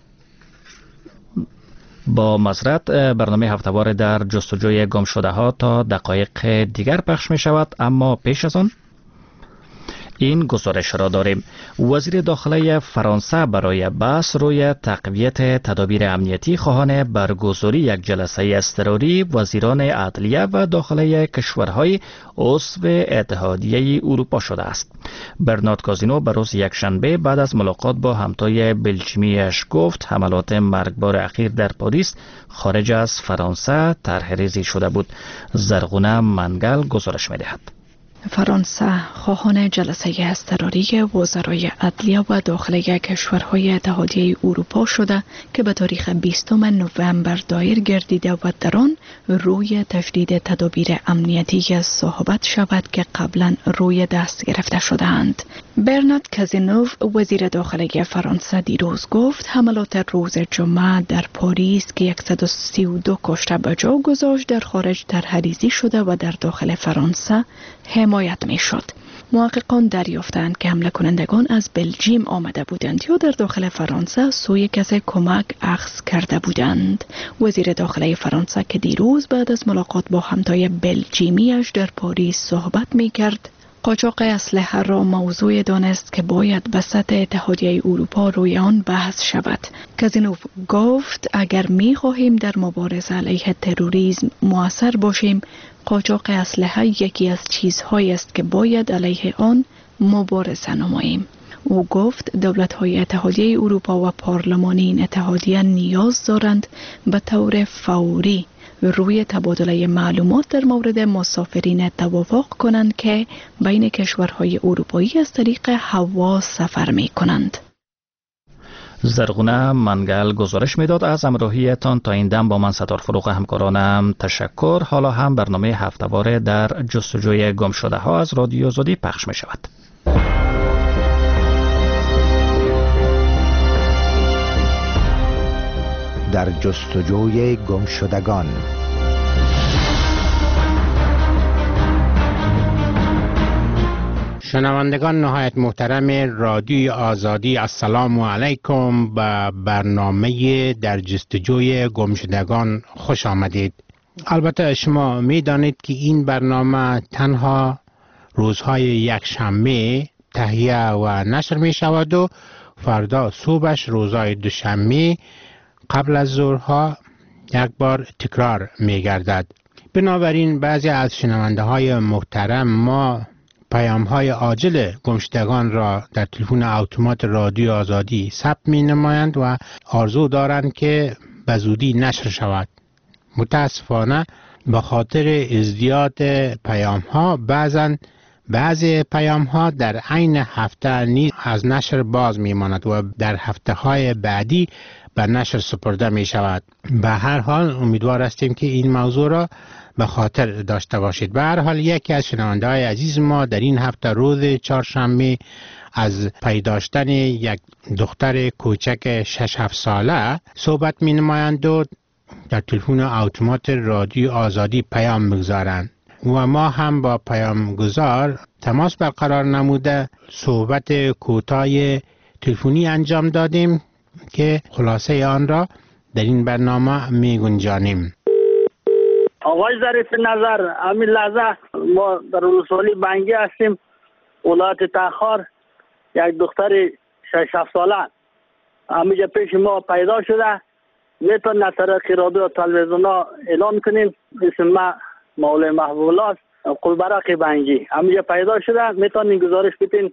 با مزرعت برنامه هفته‌وار در جستجوی گم شده ها تا دقایق دیگر پخش می شود، اما پیش از آن این گزارش را داریم. وزیر داخلی فرانسه برای بحث روی تقویت تدابیر امنیتی خواهان برگزاری یک جلسه اضطراری وزیران عدلیه و داخلی کشورهای عضو اتحادیه اروپا شده است. برنارد کازینو به روز یکشنبه بعد از ملاقات با همتای بلژیمیش گفت حملات مرگبار اخیر در پاریس خارج از فرانسه طرح‌ریزی شده بود. زرغونه منگل گزارش می‌دهد. فرانسه خواهان جلسه اضطراری وزرای عدلیه و داخلیه کشورهای اتحادیه اروپا شده که به تاریخ 20 نوامبر دایر گردیده و در آن روی تشدید تدابیر امنیتی صحبت شود که قبلا روی دست گرفته شده‌اند. برنارد کازینوف وزیر داخلیه فرانسه دیروز گفت حملات روز جمعه در پاریس که 132 کشته به جا گذاشت در خارج ترحریزی شده و در داخل فرانسه حمایت می شد. محققان دریافتند که حمله کنندگان از بلژیم آمده بودند یا در داخل فرانسه سوی کسی کمک اخذ کرده بودند. وزیر داخلی فرانسه که دیروز بعد از ملاقات با همتای بلژیمیش در پاریس صحبت می کرد، قاچاق اسلحه را موضوع دانست که باید به سطح اتحادیه اروپا روی آن بحث شود. کازینوف گفت اگر می خواهیم در مبارزه علیه تروریسم مؤثر باشیم، قاچاق اسلحه یکی از چیزهایی است که باید علیه آن مبارزه نماییم. او گفت دولت‌های اتحادیه اروپا و پارلمان این اتحادیه نیاز دارند به طور فوری روی تبادل معلومات در مورد مسافرین توافق کنند که بین کشورهای اروپایی از طریق هوا سفر می کنند. زرغونه منگل گزارش میداد. از همراهیتان تا این دم با من ستار فروغ همکارانم تشکر. حالا هم برنامه هفته‌واره در جستجوی گم شده ها از رادیو آزادی پخش می شود. در جستجوی گم شدگان. شنوندگان نهایت محترم رادیوی آزادی، السلام علیکم. به برنامه در جستجوی گم شدگان خوش آمدید. البته شما می دانید که این برنامه تنها روزهای یک شنبه تهیه و نشر می شود و فردا صبحش روزهای دوشنبه قبل از ظهرها یک بار تکرار می گردد. بنابراین بعضی از شنونده های محترم ما پیام های عاجل گمشدگان را در تلفن اتومات رادیو آزادی ثبت می نمایند و آرزو دارند که به زودی نشر شود. متاسفانه به خاطر ازدیاد پیام ها بعضی پیام ها در عین هفته نیز از نشر باز می ماند و در هفته های بعدی به نشر سپرده می شود. به هر حال امیدوار هستیم که این موضوع را به خاطر داشته باشید. به هر حال یکی از شنونده های عزیز ما در این هفته روز چهارشنبه از پیداشتن یک دختر کوچک 6-7 ساله صحبت می نمایند و در تلفن اتومات رادیو آزادی پیام می‌گذارند و ما هم با پیامگذار تماس برقرار نموده صحبت کوتاه تلفنی انجام دادیم که خلاصه آن را در این برنامه می‌گنجانیم. آقای ظریف نظر، همین لحظه ما در ولسوالی بنگی هستیم، ولایت تخار. یک دختر 6-7 ساله همینجا پیش ما پیدا شده. میتون از طریق رادیو و تلویزیون اعلان کنیم. اسم ما مولوی محبوب الله است، قلبرق بنگی. همینجا پیدا شده، میتونین گزارش بدین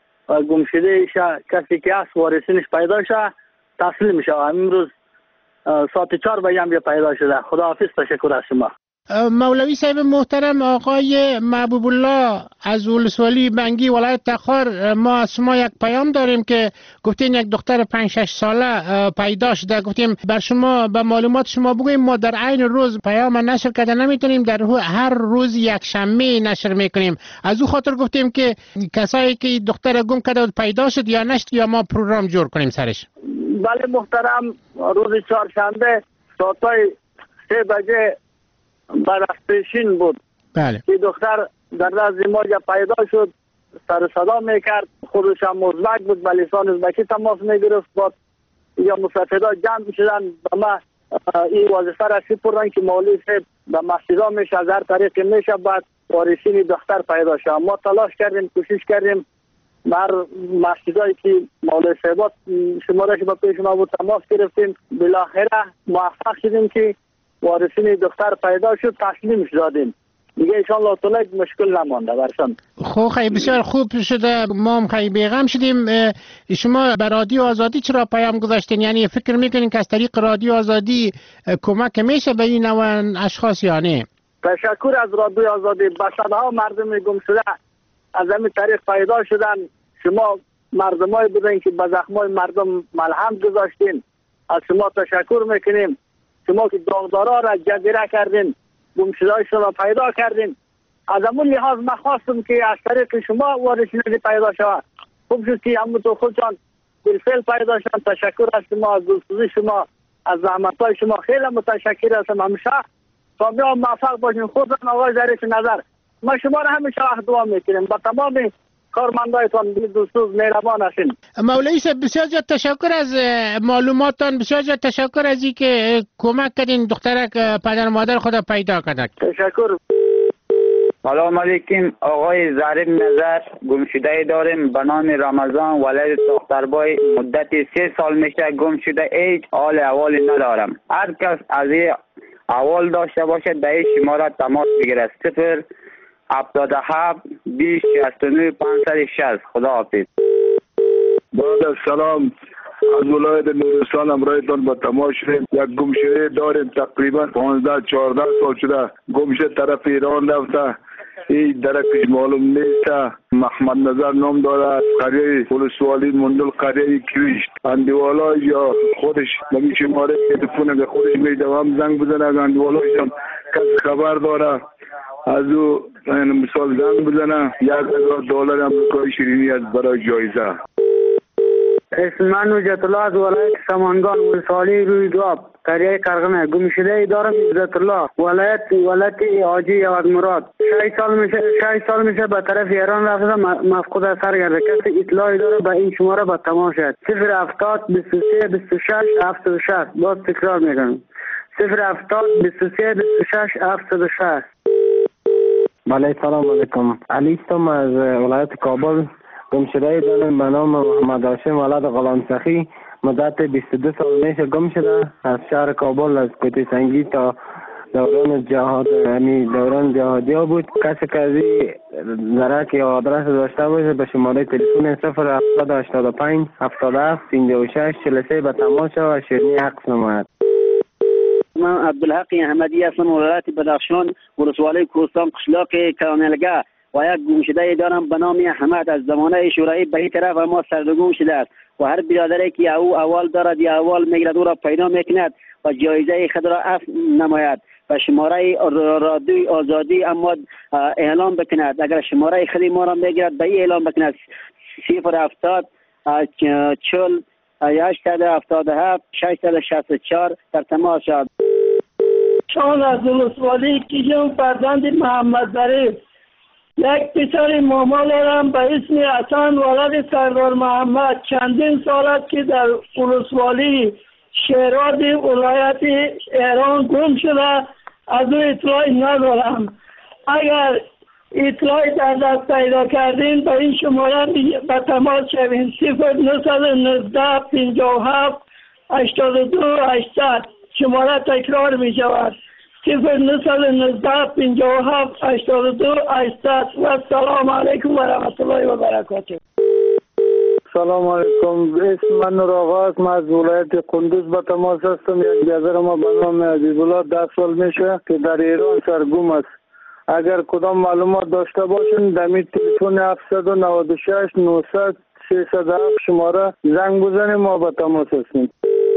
گمشده کسی که هست وارثینش پیدا شه تسلیم شه. امروز ساعت 4 بجه همینجا پیدا شده. خداحافظ، تشکر از شما. مولوی صاحب محترم، آقای محبوب الله از ولسوالی بنگی ولایت تخار، ما از شما یک پیام داریم که گفتین یک دختر 5-6 ساله پیدا شده. گفتیم بر شما به معلومات شما بگوییم ما در عین روز پیام نشر کرده نمیتونیم، در هر روز یک شنبه نشر میکنیم. از او خاطر گفتیم که کسایی که دختر گم کرده و پیدا شد یا نشد یا ما پروگرام جور کنیم سرش. بله محترم، روز چهارشنبه ساعت 3 بجه برفتشین بود. بله. که دختر در نزد ما پیدا شد، سر صدا میکرد، خودش هم ازبک بود، به لسان ازبکی تماس میگرفت. با یا مستفیدا جمع شدن به ما این وظیفه را سپردن که مولوی صاحب به مسجدها میشه از هر طریقی میشه بعد وارثین دختر پیدا شد. ما تلاش کردیم، کوشش کردیم، بر مسجدایی که مولوی صاحب شمارش با پیش ما بود تماس گرفتیم. بالاخره موفق شدیم که وارثین دختر پیدا شد، تسلیمش دادیم. دیگه انشاءالله تعالی مشکل نمانده برشان. خب خیلی بسیار خوب شده، ما هم خیلی بیغم شدیم. شما به رادیو آزادی چرا پیام گذاشتین؟ یعنی فکر میکنین که از طریق رادیو آزادی کمک میشه به این نوع اشخاص یا نه؟ تشکر از رادیوی آزادی. به صدها مردم گم شده از همین طریق پیدا شدن. شما مردمای بودین که به زخمای مردم ملهم گذاشتین، از شما تشکر میکنیم. شما که داغدارا را جبیره کردین، گم شدهایشون را پیدا کردین. از همون لحاظ من خواستم که از طریق شما وارثینی پیدا شود. خوب شد که همونطور خودشان بالفعل پیدا شدن. تشکر از شما، از دوستوزی شما، از زحمت‌های شما خیلی متشکر هستم. همیشه کامیاب موفق باشین. خودتان آقای ظریف نظر، ما شما را همیشه دعا میکنیم. با تمام کارمندایتان دوستوز مهربان هستین. مولوی صاحب بسیار زیاد تشکر از معلوماتتان، بسیار زیاد تشکر از اینکه کمک کردین دخترک پدر مادر خود پیدا کنند. تشکر. سلام علیکم. آقای ظریف نظر گم شده داریم به نام رمضان ولد دختربای مدت 3 سال میشه گم شده. هیچ حال احوالی ندارم. هر کس از این احوال داشته باشه در این شماره تماس بگیره. 077 20 69 560. خدا حافظ. بعد از سلام از ولایت نورستان امرایتان با تماس شدیم. یک گم شده داریم تقریبا 15-14 سال شده گم شده، طرف ایران رفته. این درکش معلوم نیست. محمد نظر نام داره، از قریه ولسوالی مندل قریه کیویشت اندوالا یا خودش نمی شماره تلفن به خودش میده و هم زنگ بزنه. اندوالایش هم کس خبر داره از او مثال زنگ بزنه. $1000 امریکایی شیرینی از برای جایزه. اسم من نجات الله از ولایت سمنگان ولسوالی روی دواب قریه کرغمه گم شده دارم. عزت الله ولایت حاجی یواد مراد 6 سال میشه به طرف ایران رفته، مفقود از سر گرده. کسی اطلاعی داره به این شماره به تماس شد. 070 23 26 760. باز تکرار میکنم 070 23 26 760. بله سلام علیکم. علی استم از ولایت کابل گم شده دارم به نام محمد هاشم ولد غلام سخی. مدت 22 سال میشه گم شده از شهر کابل، از کوته سنگی تا دوران جهاد، یعنی دوران جهادی ها بود. کسی که از این درک یا آدرس داشته باشه به شماره تلفن 07085 77 56 43 به تماس و شیرینی حق نماید. من عبدالحق احمدی هستم، ولایت بدخشان ولسوالی کوهستان قشلاق کانلگه و یک گم شده دارم به نام احمد. از زمانه شورایی به این طرف ما سرنگون شده است و هر برادری که او اول دارد یا اول میگرد او را پیدا میکند و جایزه خود را عفو نماید و شماره رادیوی آزادی اما اعلام بکند. اگر شماره خود ما را میگرد به این اعلام بکند 070 40 877 664 در تماس شد. شان از ولسوالی کیجم فرزند محمد ظریف. یک پسر ماما دارم به اسم حسن ولد سردار محمد. چندین سال است که در ولسوالی شیراز ولایت ایران گم شده، از او اطلاعی ندارم. اگر اطلاعی در دست پیدا کردین به این شماره به تماس شوین 0919 57 82 800. شماره تکرار می شود 0919 57 82 800. و سلام علیکم و رحمت الله و برکاته. سلام علیکم. اسم من نور آقا، من از ولایت قندوز با تماس هستم. یک برادر ما به نام عزیز الله 10 سال میشه که در ایران سرگم است. اگر کدام معلومات داشته باشین در می تلفن 796 900 307 شماره زنگ بزنیم، ما با تماس هستیم.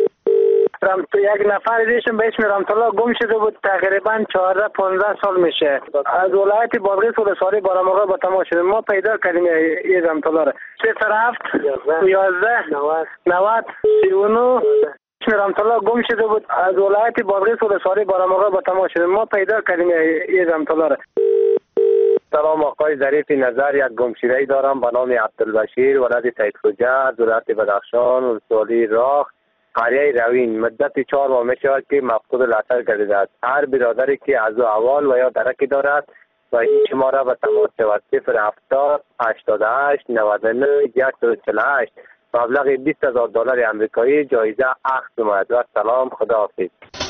یک نفر دیشم به اسم رحمتالله گم شده بود، تقریبا 14-15 سال میشه. از ولایت بادغیس ولسوالی بارامغه با تماس شده. ما پیدا کردیم این رحمتالله را 07 11 90 39. اسم رحمتالله گم شده بود، از ولایت بادغیس ولسوالی بارامغه با تماس شده. ما پیدا کردیم این رحمتالله را. سلام آقای ظریف نظر، یک گمشده‌ای دارم به نام عبدالبشیر ولد سید خوجه از ولایت بدخشان ولسوالی راخ قریه روین. مدت 4 ماه میشود که مفقود الاثر گردیده است. هر برادری که از احوال و یا درکی دارد و این شماره به تماس شود 070 88 99 148. مبلغ $20,000 امریکایی جایزه اخذ نماید. و سلام، خداحافظ.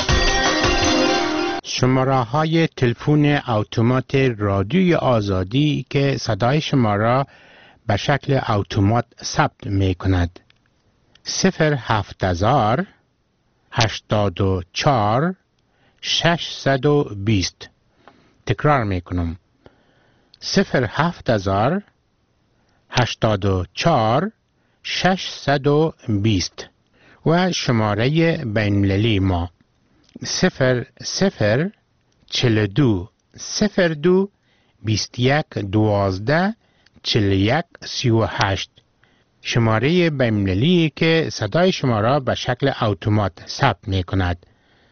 شماره های تلفن اتومات رادیوی آزادی که صدای شما را به شکل اتومات ثبت می کند 070 84 620. تکرار میکنم 07000 84 620 و شماره بین‌المللی ما 0042 02 21 12 41 38. شماره بین‌المللی که صدای شما را به شکل اتومات ثبت می کند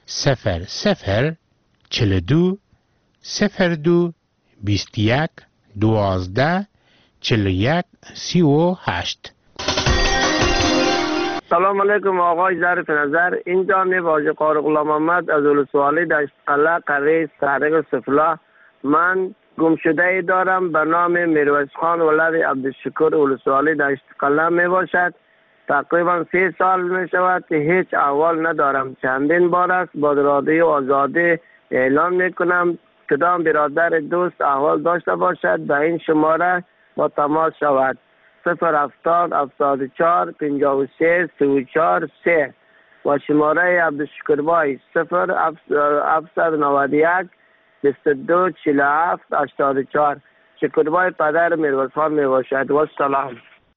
0042 02 21 12 41 38. سلام علیکم آقای ظریف نظر. اینجا واژه قاری غلام محمد از ولسوالی دشت قلعه قریه سرگ سفلا. من گمشده دارم به نام میرویس خان ولد عبدالشکور ولسوالی دشت قلعه می باشد. تقریبا 3 سال می شود که هیچ احوال ندارم. چندین بار است با رادیو آزادی اعلان می کنم کدام برادر دوست احوال داشته باشد به این شماره با تماس شود 070 74 53 34 3 و شماره عبدالشکور بای 0791 22 47 84. شکربای پدر میرویس خان می باشد و سلام.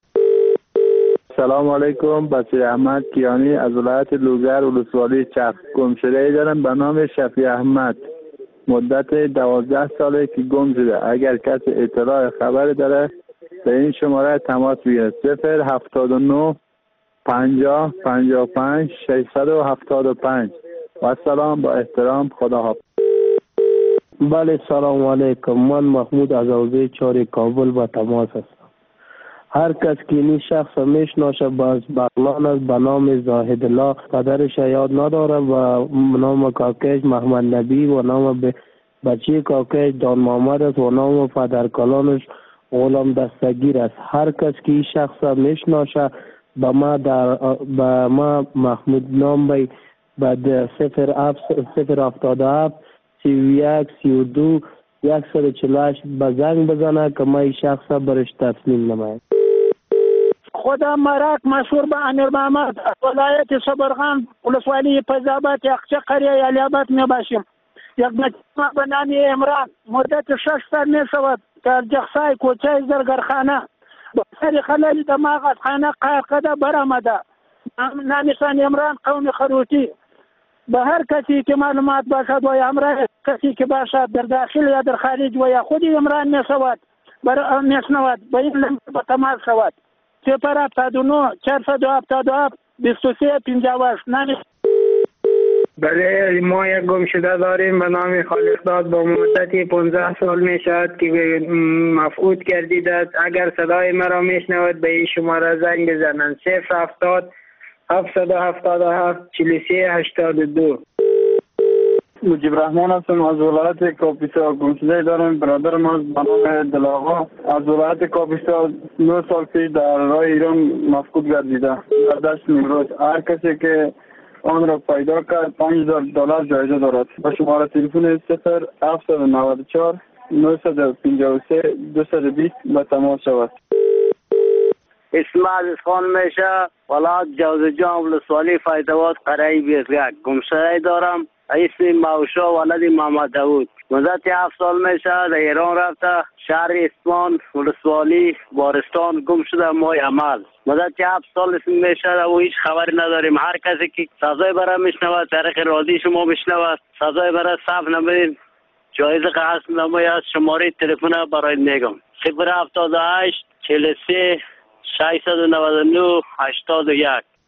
سلام علیکم. بشیر احمد کیانی از ولایت لوگر ولسوالی چرخ. گمشده دارم به نام شفیع احمد. مدت 12 ساله که گم شده. اگر کسی اطلاع خبر داره به این شماره تماس بگیرد 079 50 55 675. و سلام با احترام. خدا حافظ. بله سلام علیکم. من محمود از حوزه 4 کابل با تماس هستم. هر کس که این شخص میشناسه باز بغلان است به نام زاهد الله. پدرش یاد نداره و نام کاکش محمد نبی و نام بچه کاکش دان محمد است و نام پدرکلانش غلام دستگیر است. هر کس که این شخص میشناسه به ما محمود نام بی بعد 077 31 32 148 به زنگ بزنه که ما این شخص برش تسلیم نماید. خودم مرک مشهور به امیر محمد ولایت صبرغان ولسوالی فیض‌آباد یخچه قریه علی‌آباد می باشیم. یک بچه به نام عمران مدت 6 سال می شود در جخسای کوچه زرگرخانه با سر خلال دماغ از خانه قرقده برآمده. نامشان عمران قوم خروتی. به هر کسی که معلومات باشد و عمران کسی که باشد در داخل یا در خارج و یا خود عمران می شود به این لمبه به تماس شود 079 477 23 58. بله ما یک گمشده داریم به نام خالقداد با مدت 15 سال می شود که مفقود گردیده است. اگر صدای مرا می شنود به این شماره زنگ بزنند 070 777 43 82. مجیب رحمان هستم از ولایت کاپیسا. گمشده دارم برادر ما به نام دلاغا از ولایت کاپیسا 9 سال پیش در راه ایران مفقود گردیده در دشت نیمروز. هر کسی که آن را پیدا کرد $5000 جایزه دارد. با شماره تلفن 0794 953 220 به تماس شود. اسم عزیز خان میشه ولایت جوزجان ولسوالی فیض‌آباد قریه 21. گمشده دارم اسم موشا ولد محمد داوود. مدت 7 سال میشه در ایران رفته شهر اصفهان ولسوالی بارستان گم شده ماه عمل. مدت 7 سال اسم میشه و هیچ خبری نداریم. هر کسی که صدای برای میشنود طریق رادیو شما میشنود صدای برای صف نمیدین جایزه قصد نماید شماره تلفن برای میگم 078 43 699 81.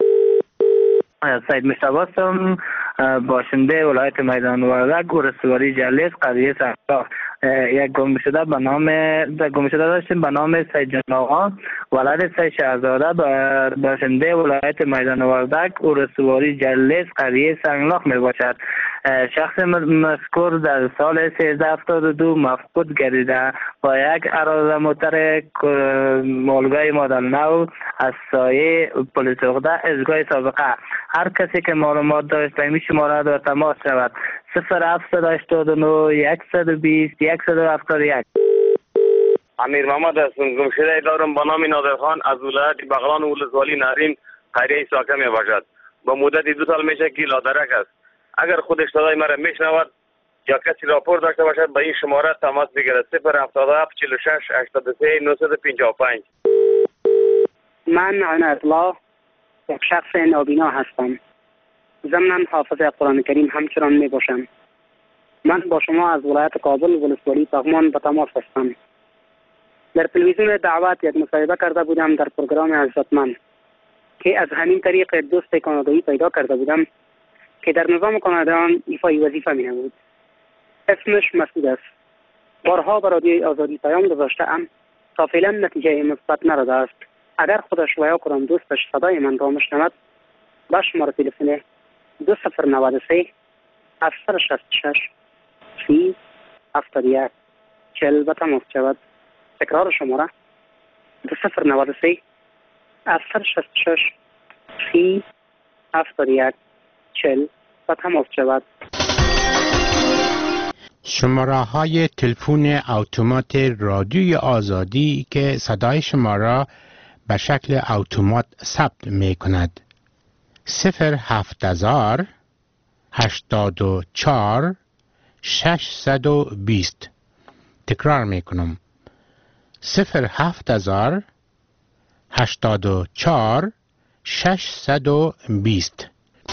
سید مصطفی هستم باشنده ولایت میدان وردک ولسوالی جلیس قریه سرخ. یک گمشده داشتیم به نام سید جان آقا ولد سید شهزاده باشنده ولایت میدان وردک ولسوالی جلیس قریه سنگلاخ می باشد. شخص مذکور در سال 1372 مفقود گردیده با یک اراده موتر مولگای مدل نو از سایه پلیس عقده ازگاه سابقه. هر کسی که معلومات داشت به این شماره در تماس شود 0789 120 171. امیر محمد هستم. گمشده دارم به نام نادر خان از ولایت بغلان ولسوالی نارین قریه ساکه می باشد. با مدت 2 سال میشه که لادرک است. اگر خودش صدای مرا میشنود یا کسی راپور داشته باشد به این شماره تماس بگیرد 077 46 83 955. من عنایت الله یک شخص نابینا هستم. ضمناً حافظ قرآن کریم همچنان می باشم. من با شما از ولایت کابل ولسوالی پغمان به تماس هستم. در تلویزیون دعوت یک مصاحبه کرده بودم در پروگرام عزتمند که از همین طریق دوست کانادایی پیدا کرده بودم که در نظام کانادایان ایفای وظیفه می نمود. اسمش مسعود است. بارها به رادیوی آزادی پیام گذاشته ام تا فعلا نتیجه مثبت نداده است. اگر خودش و یا کدام دوستش صدای من را میشنود با شماره تلفن 2093 766 30 71 40 به تماس شود. تکرار شماره 2093 766 30 71 40 به تماس شود. شماره های تلفن اتومات رادیوی آزادی که صدای شما را به شکل اتومات ثبت می کند 07000 84 620. تکرار می کنم 07000 84 620.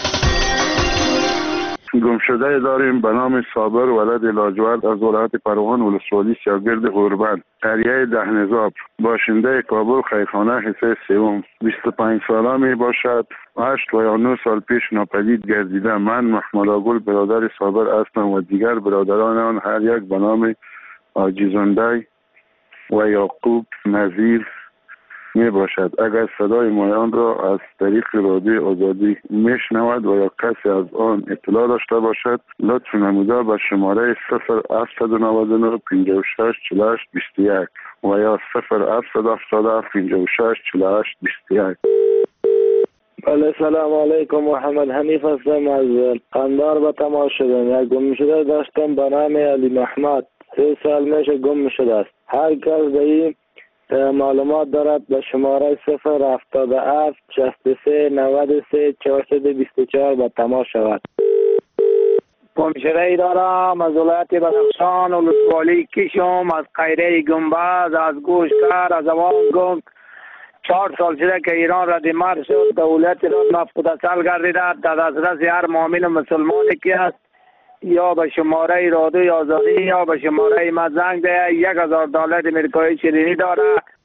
گمشده داریم به نام صابر ولد لاجورد از ولایت پروان ولسوالی سیاگرد غربند قریه دهنزاب باشنده کابل خیرخانه حصه سوم 25 ساله می باشد. 8 و یا 9 سال پیش ناپدید گردیده. من محمد آگل برادر صابر هستم و دیگر برادران آن هر یک به نام آجیزنده و یعقوب نظیر می باشد. اگر صدای مایان را از طریق رادیوی آزادی میشنود و یا کسی از آن اطلاع داشته باشد لطف نموده به شماره 0799 56 48 21 و یا 0777 56 48 21. بله سلام علیکم. محمد حنیف هستم از قندار به تماس شدم. یک گم شده داشتم به نام علی محمد 3 سال میشه گم شده است. هر کس به این معلومات دارد به شماره 077 63 93 424 به تماس شود. گمشده ای دارم از ولایت بدخشان ولسوالی کشم از قیره گنبز از گوشکر از اوان گنگ 4 سال شده که ایران ردیمر شد. دولت ایران مفقود اصل گردیده در دسترس هر مؤمن و مسلمانی که است یا به شماره رادیوی آزادی یا به شماره ما زنگ ده. $1000 امریکایی شیرینی داره.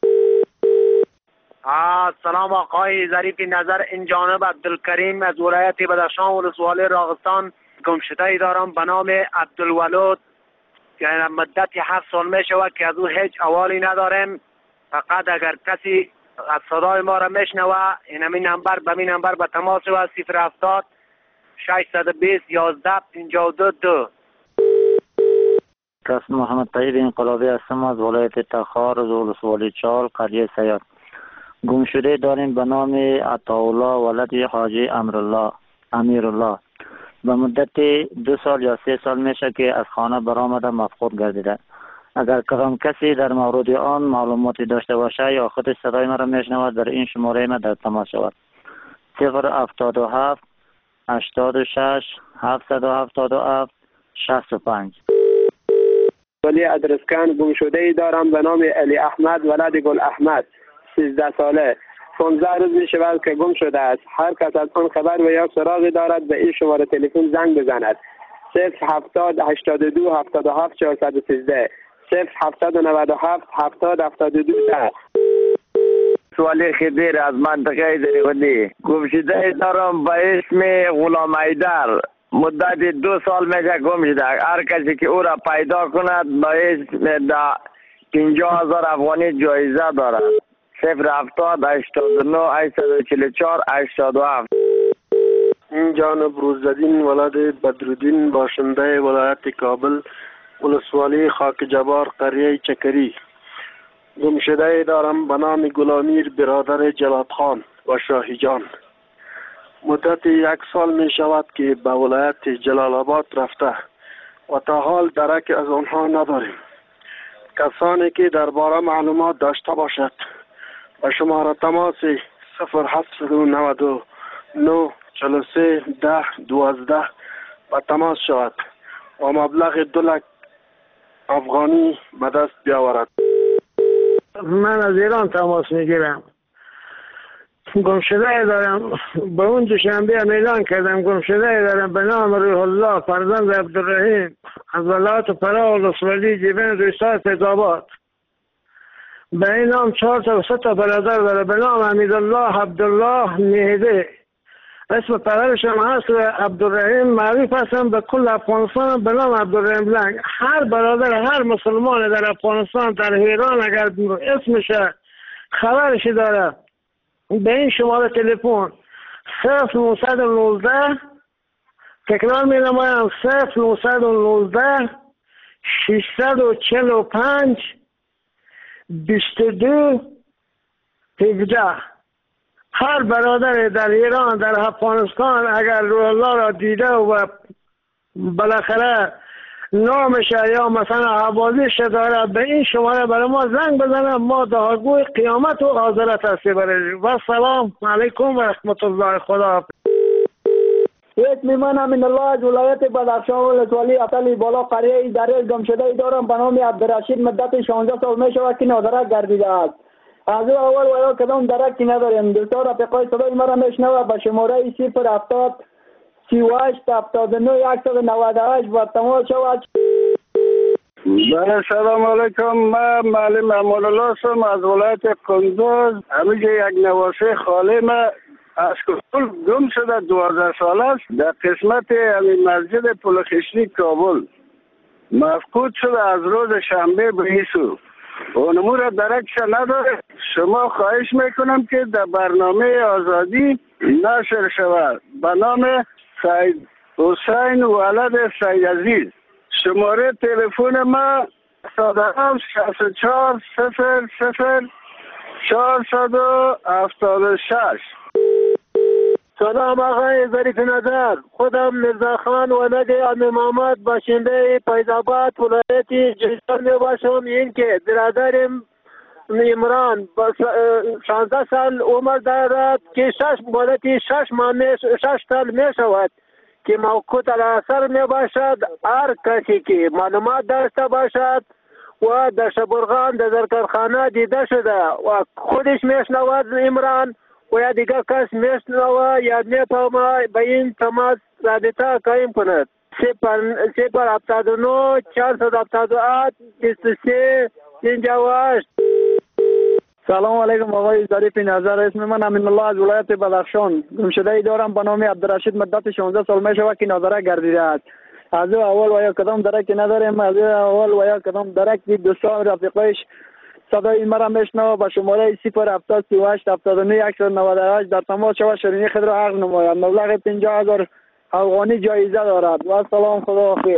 سلام آقای ظریف نظر، این جانب عبدالکریم از ولایت بدخشان ولسوالی راغستان. گمشده ای دارم به نام عبدالولود که مدت 7 سال می شود که از او هیچ احوالی نداریم. فقط اگر کسی از صدای ما را میشنوه این نمبر به این نمبر به تماس شود 070 620 11 52. قسم محمد طیب انقلابی هستم از ولایت تخار از ولسوالی چال قریه سیاد. گمشده داریم به نام عطاالله ولد حاجی امیرالله. به مدت 2 سال یا 3 سال میشه که از خانه برآمده مفقود گردیده. اگر کدام کسی در مورد آن معلوماتی داشته باشه یا خودش صدای مرا میشنود در این شماره ما در تماس شود 077 86 777 65. ولی ادرسکن گمشده ای دارم به نام علی احمد ولد گل احمد 13 ساله. 15 روز می شود که گم شده است. هر کس از آن خبر و یا سراغی دارد به این شماره تلفن زنگ بزند 070 82 77 413 0797 70 72 10. سوالی خدیر از منطقه دریغندی. گمشده دارم به اسم غلام ایدر مدت 2 سال میشه گم شده. هر کسی که او را پیدا کند به اسم 50,000 افغانی جایزه دارد 070 89 844 87. این جانب روزدین ولد بدرالدین باشنده ولایت کابل ولسوالی خاک جبار قریه چکری. گمشده دارم به نام گلامیر برادر جلاد خان و شاهی جان. مدت 1 سال می شود که به ولایت جلال آباد رفته و تا حال درک از آنها نداریم. کسانی که درباره معلومات داشته باشد و شماره تماس 0799 43 10 12 و تماس شود و مبلغ 2 لک افغانی به دست بیاورد. من از ایران تماس میگیرم. گمشده دارم، به اون دوشنبه اعلان کردم گمشده دارم به نام روح الله فرزند عبدالرحیم از ولایت فرا و لسولی جیبین روستای فیض‌آباد. به این نام 4 تا و 3 تا برادر داره به نام حمیدالله، عبدالله، مهدی. اسم پدرش هم هست عبدالرحیم. معروف هستم به کل افغانستان به نام عبدالرحیم لنگ. هر برادر هر مسلمان در افغانستان در ایران اگر اسمش خبرش داره به این شماره تلفن 0919 تکرار می نمایم 0919 645 22 17. هر برادر در ایران در افغانستان اگر روح الله را دیده و بالاخره نامش یا مثلا حوادثش داره به این شماره برای ما زنگ بزنه. ما دعاگوی قیامت و آخرت هستی برای و سلام علیکم و رحمت الله. خدا. اسم من امین الله از ولایت بدخشان ولسوالی اطلی بالا قریه در گمشده دارم به نام عبدالرشید. مدت 16 سال می شود که نادرک گردیده است. از او اول و یا کدام درکی نداریم. دوستان رفیقای صدای مرا میشنوه به شماره 070 38 79 198 و تماس شود. سلام علیکم. من معلم امان الله هستم از ولایت قندوز. همیشه یک نواسه خاله من از کل گم شده 12 سال است در قسمت مسجد پلخشتی کابل مفقود شده از روز شنبه به ایسو. اونمو را درکش نداره. شما خواهش میکنم که در برنامه آزادی نشر شود به نام سید حسین ولد سید عزیز. شماره تلفن ما 64 00 476. سلام آقای ظریف نظر. خودم مرزا خان ولد امیر محمد باشنده فیض‌آباد ولایت جیزان می باشم. این که برادرم عمران 16 سال عمر دارد که مدتی 6 سال می شود که موقوت الاثر می باشد. هر کسی که معلومات داشته باشد و در شبرغان در زرکرخانه دیده شده و خودش میشنود عمران و یا دیگر کس میشنوه یا میفهمه به این تماس رابطه قایم کند. 079 478 23 58. سلام علیکم آقای ظریف نظر. اسم من امین الله از ولایت بدخشان. گمشده ای دارم به نام عبدالرشید. مدت 16 سال می شود که نادرک گردیده است. از او اول و یا کدام درک نداریم. از او اول و یا کدام درک دوستان رفیقایش صدای مرا میشنوه به شماره 070 38 79 198 در تماس شود شیرینی خود را عرض نماید. مبلغ 50,000 افغانی جایزه دارد. و سلام خدا خیر.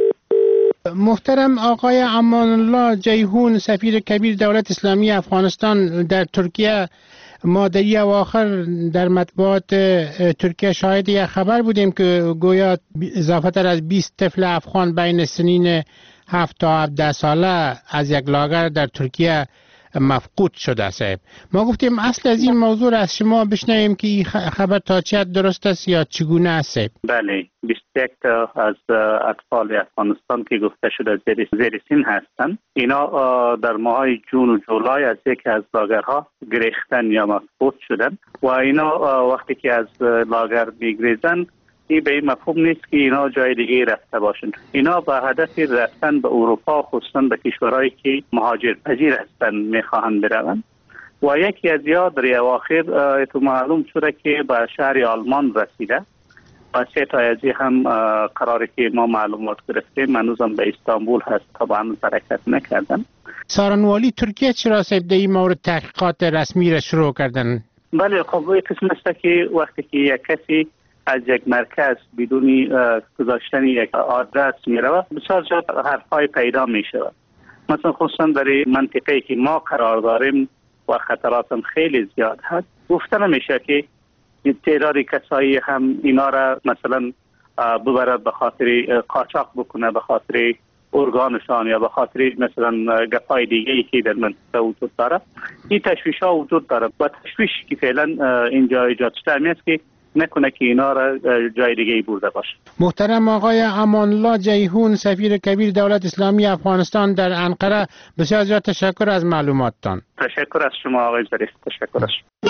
محترم آقای امان الله جیهون سفیر کبیر دولت اسلامی افغانستان در ترکیه، ما در اواخر در مطبوعات ترکیه شاهد یک خبر بودیم که گویا اضافه تر از 20 طفل افغان بین سنین 7 تا 17 ساله از یک لاگر در ترکیه مفقود شده است. ما گفتیم اصل از این موضوع از شما بشنویم که این خبر تا چه حد درست است یا چگونه است؟ بله، 21 تا از اطفال افغانستان که گفته شده زیر سن هستند. اینا در ماهای جون و جولای از یکی از لاگرها گریختن یا مفقود شدن و اینا وقتی که از لاگر میگریزن این به این مفهوم نیست که اینا جای دیگه رفته باشند. اینا با هدف رفتن به اروپا، خصوصا به کشورهایی که مهاجرپذیر هستند میخواهند بروند و یکی از یا در اواخر تو معلوم شده که به شهر آلمان رسیده و 3 تا از هم قراره که ما معلومات گرفتیم هنوزم به استانبول هست، طبعا حرکت نکردن. سارنوالی ترکیه چرا در این مورد تحقیقات رسمی را شروع کردن؟ بله، خب این قسم است که وقتی که یک کسی از یک مرکز بدون گذاشتن یک آدرس می رود بسیار زیاد حرفای پیدا می شود. مثلا خصوصا در منطقه که ما قرار داریم و خطراتم خیلی زیاد هست، گفته نمیشه که تعداد کسایی هم اینا را مثلا ببرد به خاطر قاچاق بکنه، به خاطر ارگانشان یا به خاطر مثلا گپای دیگه که در منطقه وجود داره. این تشویش ها وجود داره و تشویشی که فعلا اینجا ایجاد شده است که نکنه که اینا را جای دیگه برده باشه. محترم آقای امان الله جیهون، سفیر کبیر دولت اسلامی افغانستان در انقره، بسیار زیاد تشکر از معلوماتتان. تشکر از شما آقای ظریف. تشکر از شما.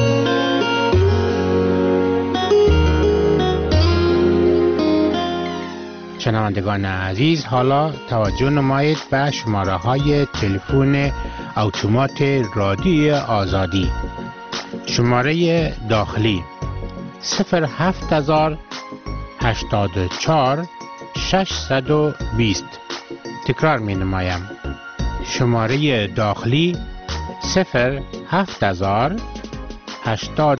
شنوندگان عزیز، حالا توجه نمایید به شماره های تلفن اتومات رادیوی آزادی. شماره داخلی 07084 620. تکرار می نمایم. شماره داخلی 07084